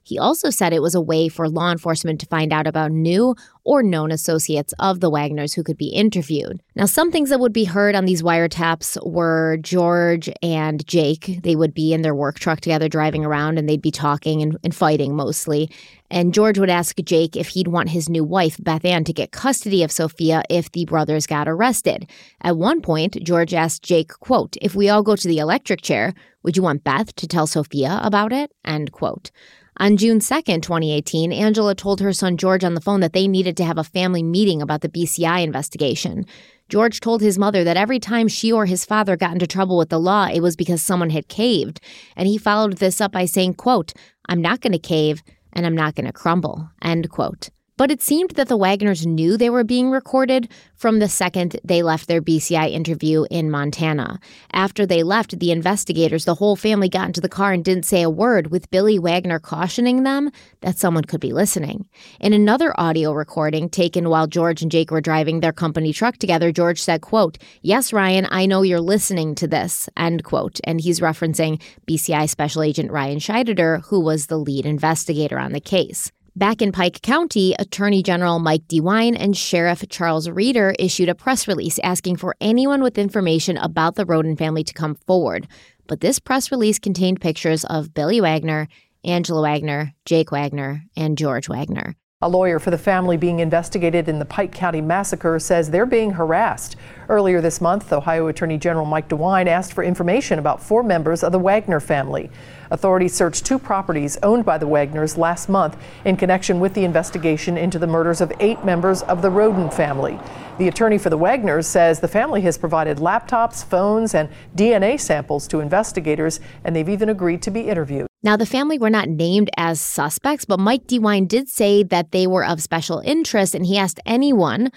He also said it was a way for law enforcement to find out about new or known associates of the Wagners who could be interviewed. Now, some things that would be heard on these wiretaps were George and Jake. They would be in their work truck together driving around, and they'd be talking and, and fighting mostly. And George would ask Jake if he'd want his new wife, Beth Ann, to get custody of Sophia if the brothers got arrested. At one point, George asked Jake, quote, "If we all go to the electric chair, would you want Beth to tell Sophia about it?" End quote. On June second, twenty eighteen, Angela told her son George on the phone that they needed to have a family meeting about the B C I investigation. George told his mother that every time she or his father got into trouble with the law, it was because someone had caved. And he followed this up by saying, quote, "I'm not going to cave and I'm not going to crumble," end quote. But it seemed that the Wagners knew they were being recorded from the second they left their B C I interview in Montana. After they left, the investigators, the whole family, got into the car and didn't say a word, with Billy Wagner cautioning them that someone could be listening. In another audio recording taken while George and Jake were driving their company truck together, George said, quote, "Yes, Ryan, I know you're listening to this," end quote. And he's referencing B C I Special Agent Ryan Scheideter, who was the lead investigator on the case. Back in Pike County, Attorney General Mike DeWine and Sheriff Charles Reeder issued a press release asking for anyone with information about the Rhoden family to come forward. But this press release contained pictures of Billy Wagner, Angela Wagner, Jake Wagner, and George Wagner. A lawyer for the family being investigated in the Pike County massacre says they're being harassed. Earlier this month, Ohio Attorney General Mike DeWine asked for information about four members of the Wagner family. Authorities searched two properties owned by the Wagners last month in connection with the investigation into the murders of eight members of the Rhoden family. The attorney for the Wagners says the family has provided laptops, phones, and D N A samples to investigators, and they've even agreed to be interviewed. Now, the family were not named as suspects, but Mike DeWine did say that they were of special interest, and he asked anyone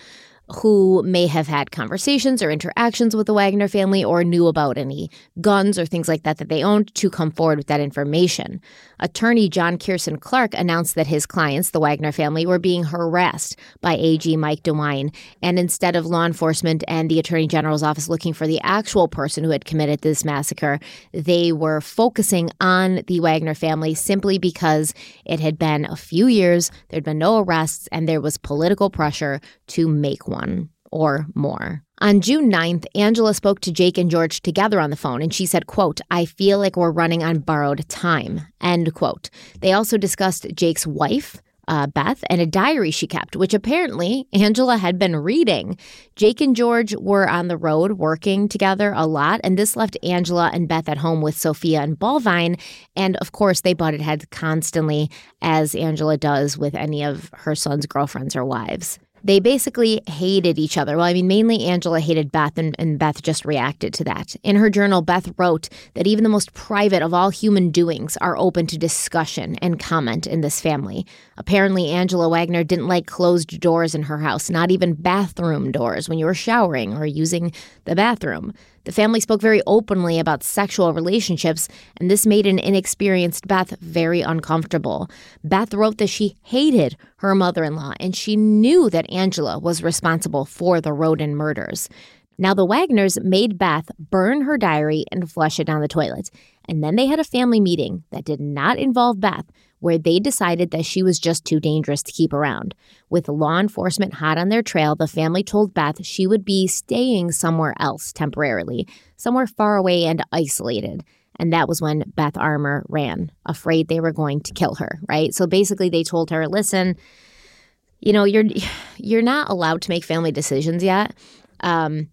who may have had conversations or interactions with the Wagner family or knew about any guns or things like that that they owned to come forward with that information. Attorney John Kierson Clark announced that his clients, the Wagner family, were being harassed by A G Mike DeWine, and instead of law enforcement and the Attorney General's office looking for the actual person who had committed this massacre, they were focusing on the Wagner family simply because it had been a few years, there'd been no arrests, and there was political pressure to make one. One or more. On June ninth, Angela spoke to Jake and George together on the phone, and she said, quote, "I feel like we're running on borrowed time," end quote. They also discussed Jake's wife, uh, Beth, and a diary she kept, which apparently Angela had been reading. Jake and George were on the road working together a lot, and this left Angela and Beth at home with Sophia and Ballvine, and of course they butted heads constantly, as Angela does with any of her son's girlfriends or wives. They basically hated each other. Well, I mean, mainly Angela hated Beth, and, and Beth just reacted to that. In her journal, Beth wrote that even the most private of all human doings are open to discussion and comment in this family. Apparently, Angela Wagner didn't like closed doors in her house, not even bathroom doors when you were showering or using the bathroom. The family spoke very openly about sexual relationships, and this made an inexperienced Beth very uncomfortable. Beth wrote that she hated her mother-in-law, and she knew that Angela was responsible for the Rhoden murders. Now, the Wagners made Beth burn her diary and flush it down the toilet. And then they had a family meeting that did not involve Beth, where they decided that she was just too dangerous to keep around. With law enforcement hot on their trail, the family told Beth she would be staying somewhere else temporarily, somewhere far away and isolated. And that was when Beth Armour ran, afraid they were going to kill her, right? So basically they told her, listen, you know, you're you're not allowed to make family decisions yet. Um,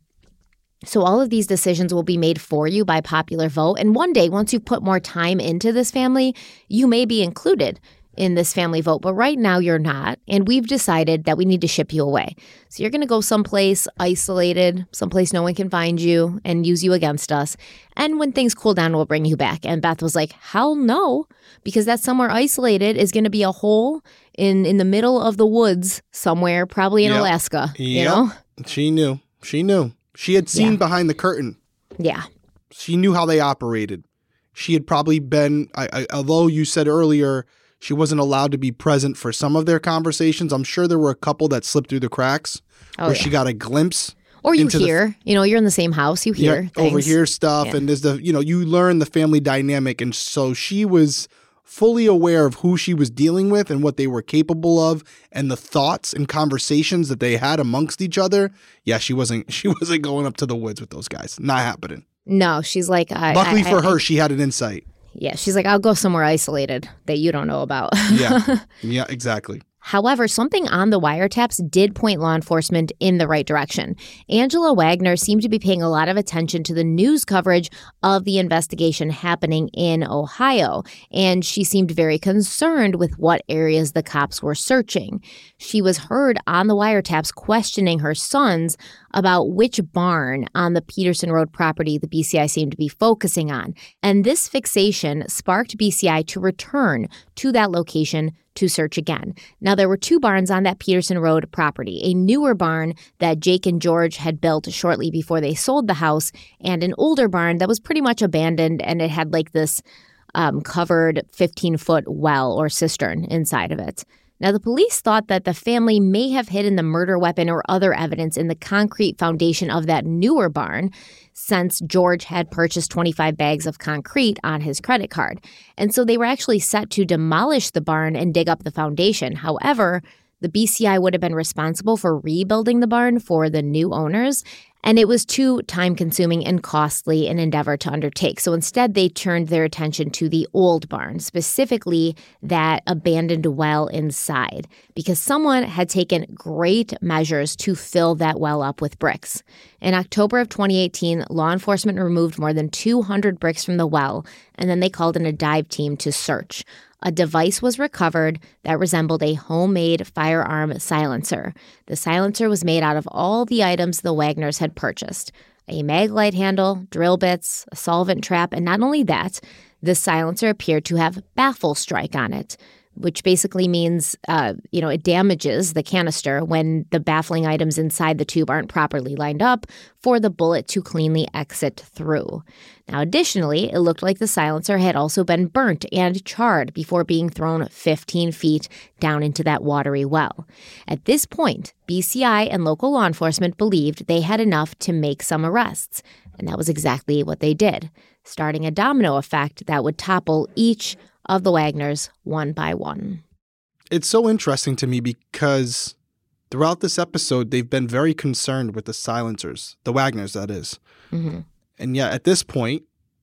so all of these decisions will be made for you by popular vote. And one day, once you've put more time into this family, you may be included in this family vote. But right now you're not. And we've decided that we need to ship you away. So you're going to go someplace isolated, someplace no one can find you and use you against us. And when things cool down, we'll bring you back. And Beth was like, hell no, because that somewhere isolated is going to be a hole in, in the middle of the woods somewhere, probably in yep. Alaska. Yep. You know? She knew. She knew. She had seen yeah. behind the curtain. Yeah. She knew how they operated. She had probably been, I, I, although you said earlier she wasn't allowed to be present for some of their conversations, I'm sure there were a couple that slipped through the cracks oh, where yeah. she got a glimpse. Or you into hear, the, you know, you're in the same house, you hear yeah, things. overhear stuff, yeah. and there's the, you know, you learn the family dynamic. And so she was fully aware of who she was dealing with and what they were capable of and the thoughts and conversations that they had amongst each other, yeah, she wasn't she wasn't going up to the woods with those guys. Not happening. No, she's like... I, Luckily I, for I, her, she had an insight. Yeah, she's like, I'll go somewhere isolated that you don't know about. Yeah, yeah, exactly. However, something on the wiretaps did point law enforcement in the right direction. Angela Wagner seemed to be paying a lot of attention to the news coverage of the investigation happening in Ohio, and she seemed very concerned with what areas the cops were searching. She was heard on the wiretaps questioning her sons about which barn on the Peterson Road property the B C I seemed to be focusing on. And this fixation sparked B C I to return to that location to search again. Now, there were two barns on that Peterson Road property, a newer barn that Jake and George had built shortly before they sold the house, and an older barn that was pretty much abandoned, and it had like this um, covered fifteen-foot well or cistern inside of it. Now, the police thought that the family may have hidden the murder weapon or other evidence in the concrete foundation of that newer barn, since George had purchased twenty-five bags of concrete on his credit card. And so they were actually set to demolish the barn and dig up the foundation. However, the B C I would have been responsible for rebuilding the barn for the new owners, and it was too time-consuming and costly an endeavor to undertake. So instead, they turned their attention to the old barn, specifically that abandoned well inside, because someone had taken great measures to fill that well up with bricks. In October of twenty eighteen, law enforcement removed more than two hundred bricks from the well, and then they called in a dive team to search. A device was recovered that resembled a homemade firearm silencer. The silencer was made out of all the items the Wagners had purchased: a mag light handle, drill bits, a solvent trap, and not only that, the silencer appeared to have baffle strike on it, which basically means, uh, you know, it damages the canister when the baffling items inside the tube aren't properly lined up for the bullet to cleanly exit through. Now, additionally, it looked like the silencer had also been burnt and charred before being thrown fifteen feet down into that watery well. At this point, B C I and local law enforcement believed they had enough to make some arrests, and that was exactly what they did, starting a domino effect that would topple each of the Wagners one by one. It's so interesting to me because throughout this episode, they've been very concerned with the silencers, the Wagners, that is. Mm-hmm. And yet at this point,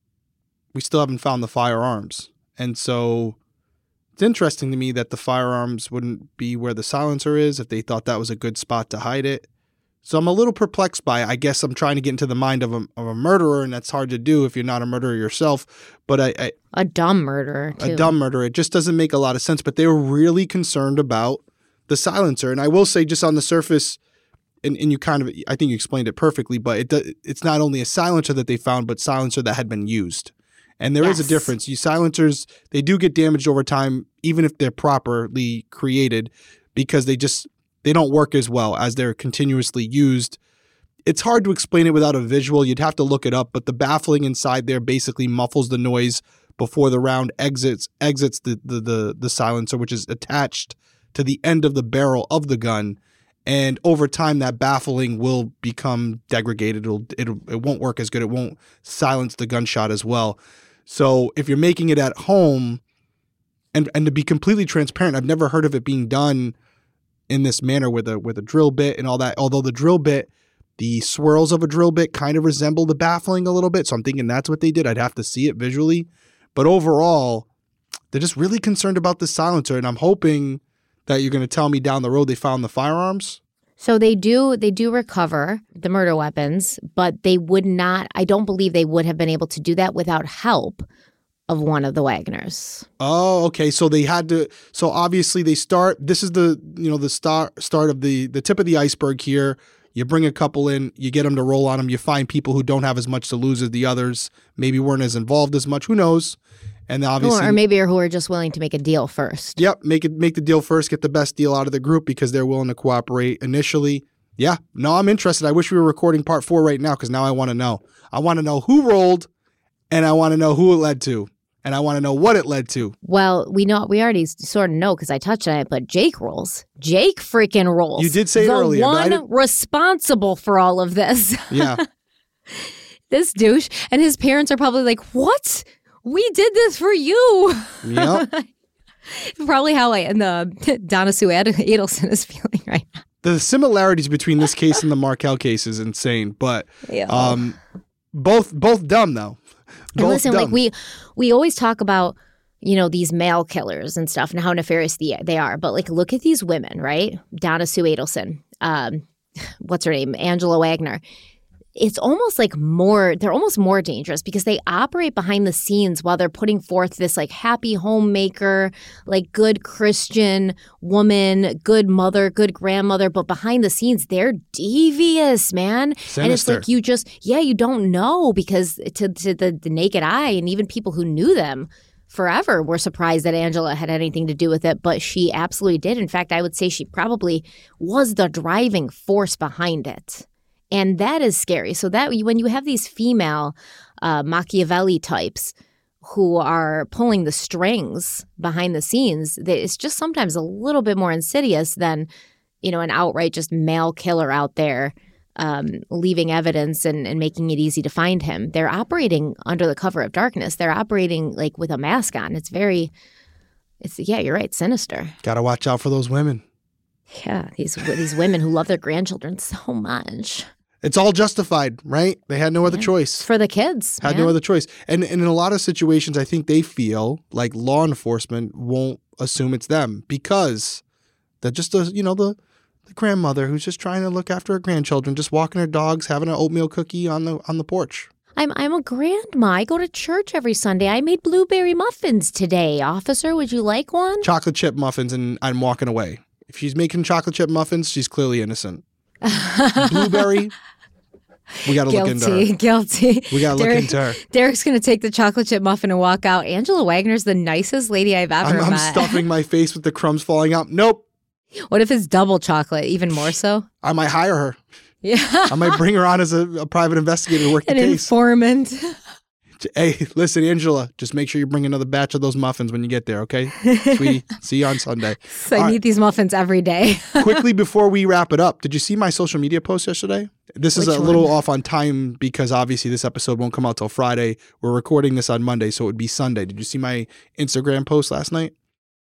we still haven't found the firearms. And so it's interesting to me that the firearms wouldn't be where the silencer is if they thought that was a good spot to hide it. So I'm a little perplexed by it. I guess I'm trying to get into the mind of a, of a murderer, and that's hard to do if you're not a murderer yourself. But I, I A dumb murderer, too. A dumb murderer. It just doesn't make a lot of sense. But they were really concerned about the silencer. And I will say, just on the surface, and, and you kind of, I think you explained it perfectly, but it does, it's not only a silencer that they found, but silencer that had been used. And there Yes. is a difference. You silencers, they do get damaged over time, even if they're properly created, because they just, they don't work as well as they're continuously used. It's hard to explain it without a visual. You'd have to look it up, but the baffling inside there basically muffles the noise before the round exits exits the, the, the, the silencer, which is attached to the end of the barrel of the gun. And over time, that baffling will become degraded. It'll, it'll, it won't work as good. It won't silence the gunshot as well. So if you're making it at home, and, and to be completely transparent, I've never heard of it being done in this manner with a with a drill bit and all that. Although the drill bit, the swirls of a drill bit kind of resemble the baffling a little bit. So I'm thinking that's what they did. I'd have to see it visually. But overall, they're just really concerned about the silencer. And I'm hoping that you're going to tell me down the road they found the firearms. So they do they do recover the murder weapons, but they would not, I don't believe they would have been able to do that without help of one of the Wagners. Oh, okay. So they had to, so obviously they start, this is the, you know, the start, start of the, the tip of the iceberg here. You bring a couple in, you get them to roll on them. You find people who don't have as much to lose as the others, maybe weren't as involved as much. Who knows? And obviously, Or, or maybe who are just willing to make a deal first. Yep, make it make the deal first, get the best deal out of the group because they're willing to cooperate initially. Yeah, no, I'm interested. I wish we were recording part four right now because now I want to know. I want to know who rolled, and I want to know who it led to, and I want to know what it led to. Well, we know we already sort of know because I touched on it, but Jake rolls. Jake freaking rolls. You did say it the earlier, but I one didn't- responsible for all of this. Yeah. This douche, and his parents are probably like, "What? We did this for you. Yep. Probably how I and the Donna Sue Ad- Adelson is feeling right now. The similarities between this case and the Markel case is insane, but Yeah. um, both both dumb though. And Both listen, dumb. like we we always talk about, you know, these male killers and stuff and how nefarious the, they are. But like, look at these women, right? Donna Sue Adelson, um, what's her name? Angela Wagner. It's almost like more, they're almost more dangerous because they operate behind the scenes while they're putting forth this like happy homemaker, like good Christian woman, good mother, good grandmother. But behind the scenes, they're devious, man. Sinister. And it's like you just, yeah, you don't know because to, to the, the naked eye and even people who knew them forever were surprised that Angela had anything to do with it. But she absolutely did. In fact, I would say she probably was the driving force behind it. And that is scary. So that when you have these female uh, Machiavelli types who are pulling the strings behind the scenes, it's just sometimes a little bit more insidious than, you know, an outright just male killer out there um, leaving evidence and, and making it easy to find him. They're operating under the cover of darkness. They're operating like with a mask on. It's very, it's yeah, you're right, sinister. Got to watch out for those women. Yeah, these these women who love their grandchildren so much. It's all justified, right? They had no other Yeah. choice. For the kids. Had man. no other choice. And, and in a lot of situations, I think they feel like law enforcement won't assume it's them because they're just, a, you know, the, the grandmother who's just trying to look after her grandchildren, just walking her dogs, having an oatmeal cookie on the on the porch. I'm I'm a grandma. I go to church every Sunday. I made blueberry muffins today. Officer, would you like one? Chocolate chip muffins, and I'm walking away. If she's making chocolate chip muffins, she's clearly innocent. Blueberry, we got to look into Guilty, her. guilty. We got to look Derek- into her. Derek's going to take the chocolate chip muffin and walk out. Angela Wagner's the nicest lady I've ever I'm, I'm met. stuffing my face with the crumbs falling out. Nope. What if it's double chocolate, even more so? I might hire her. Yeah. I might bring her on as a, a private investigator to work the An case. informant. Hey, listen, Angela, just make sure you bring another batch of those muffins when you get there, okay? Sweetie, see you on Sunday. So I All need right. these muffins every day. Quickly before we wrap it up, did you see my social media post yesterday? This is Which a little one? off on time because obviously this episode won't come out till Friday. We're recording this on Monday, so it would be Sunday. Did you see my Instagram post last night?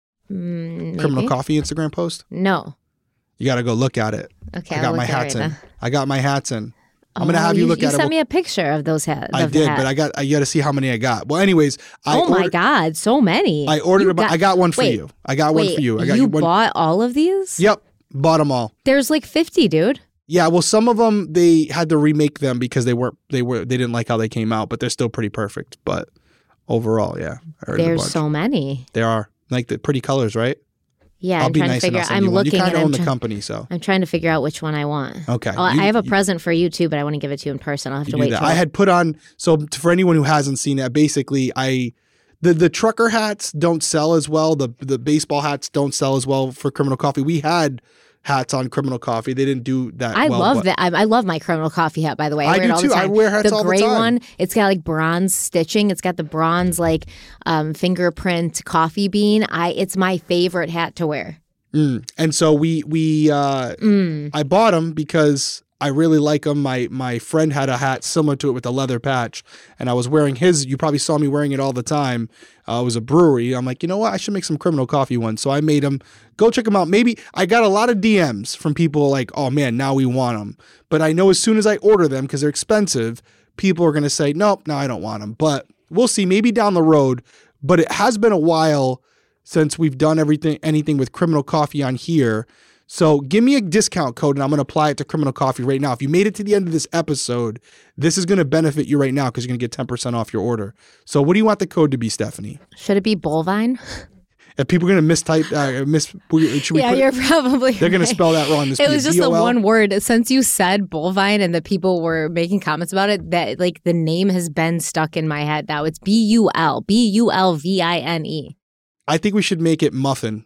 Mm, Criminal maybe? Coffee Instagram post? No. You got to go look at it. Okay, I I'll got my look at it hats right in. now. I got my hats in. I'm going to Oh, have you look you at it. sent We'll- me a picture of those hats. I did, but I got I got to see how many I got. Well, anyways, I oh my ordered, God, so many. I ordered You about, I got one for wait, you. I got Wait, one for you. I got you one. bought all of these? Yep, bought them all. There's like fifty, dude. Yeah, well, some of them they had to remake them because they weren't they were they didn't like how they came out, but they're still pretty perfect. But overall, yeah, I ordered a There's bunch. so many. There are like the pretty colors, right? Yeah, I'll I'm be trying nice to figure. and I'll send I'm you one. You looking kind and of I'm, own the try- company, so I'm trying to figure out which one I want. okay. Oh, You- I have a you- present for you too, but I want to give it to you in person. I'll have you to do wait. that. till I had put on so t- for anyone who hasn't seen it, basically I the the trucker hats don't sell as well. The the baseball hats don't sell as well for Criminal Coffee. We had hats on Criminal Coffee. They didn't do that. I well, love but- that. I, I love my Criminal Coffee hat, by the way. I, I wear do it all too. The I time. wear hats the all the gray time. one. It's got like bronze stitching. It's got the bronze like um, fingerprint coffee bean. I. It's my favorite hat to wear. Mm. And so we we uh, Mm. I bought them because I really like them. My my friend had a hat similar to it with a leather patch, and I was wearing his. You probably saw me wearing it all the time. Uh, it was a brewery. I'm like, you know what? I should make some Criminal Coffee ones. So I made them. Go check them out. Maybe I got a lot of D Ms from people like, oh man, now we want them. But I know as soon as I order them, because they're expensive, people are going to say, nope, no, I don't want them. But we'll see. Maybe down the road. But it has been a while since we've done everything, anything with Criminal Coffee on here. So give me a discount code and I'm going to apply it to Criminal Coffee right now. If you made it to the end of this episode, this is going to benefit you right now because you're going to get ten percent off your order. So what do you want the code to be, Stephanie? Should it be Bullvine? If people are going to mistype, uh, miss, should we Yeah, put, you're probably. they're going to right. spell that wrong. This It be was a just the B O L? one word. Since you said Bullvine and the people were making comments about it, that like the name has been stuck in my head now. It's B U L B U L V I N E. I think we should make it Muffin.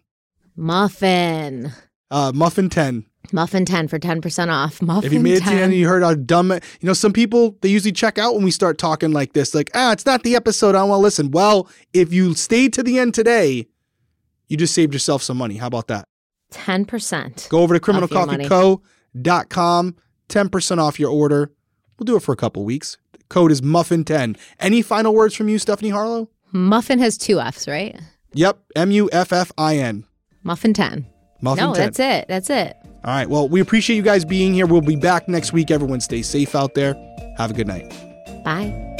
Muffin. Uh, Muffin ten. Muffin ten for ten percent off. Muffin If you made it to the ten. end and you heard how dumb, you know, some people, they usually check out when we start talking like this, like, ah, it's not the episode, I don't want to listen. Well, if you stayed to the end today, you just saved yourself some money. How about that? ten percent. Go over to Off your criminal coffee co dot com, ten percent off your order. We'll do it for a couple weeks. The code is muffin ten. Any final words from you, Stephanie Harlow? Muffin has two F's, right? Yep, M U F F I N. Muffin ten. Muffin no, ten. that's it. That's it. All right, well, we appreciate you guys being here. We'll be back next week. Everyone stay safe out there. Have a good night. Bye.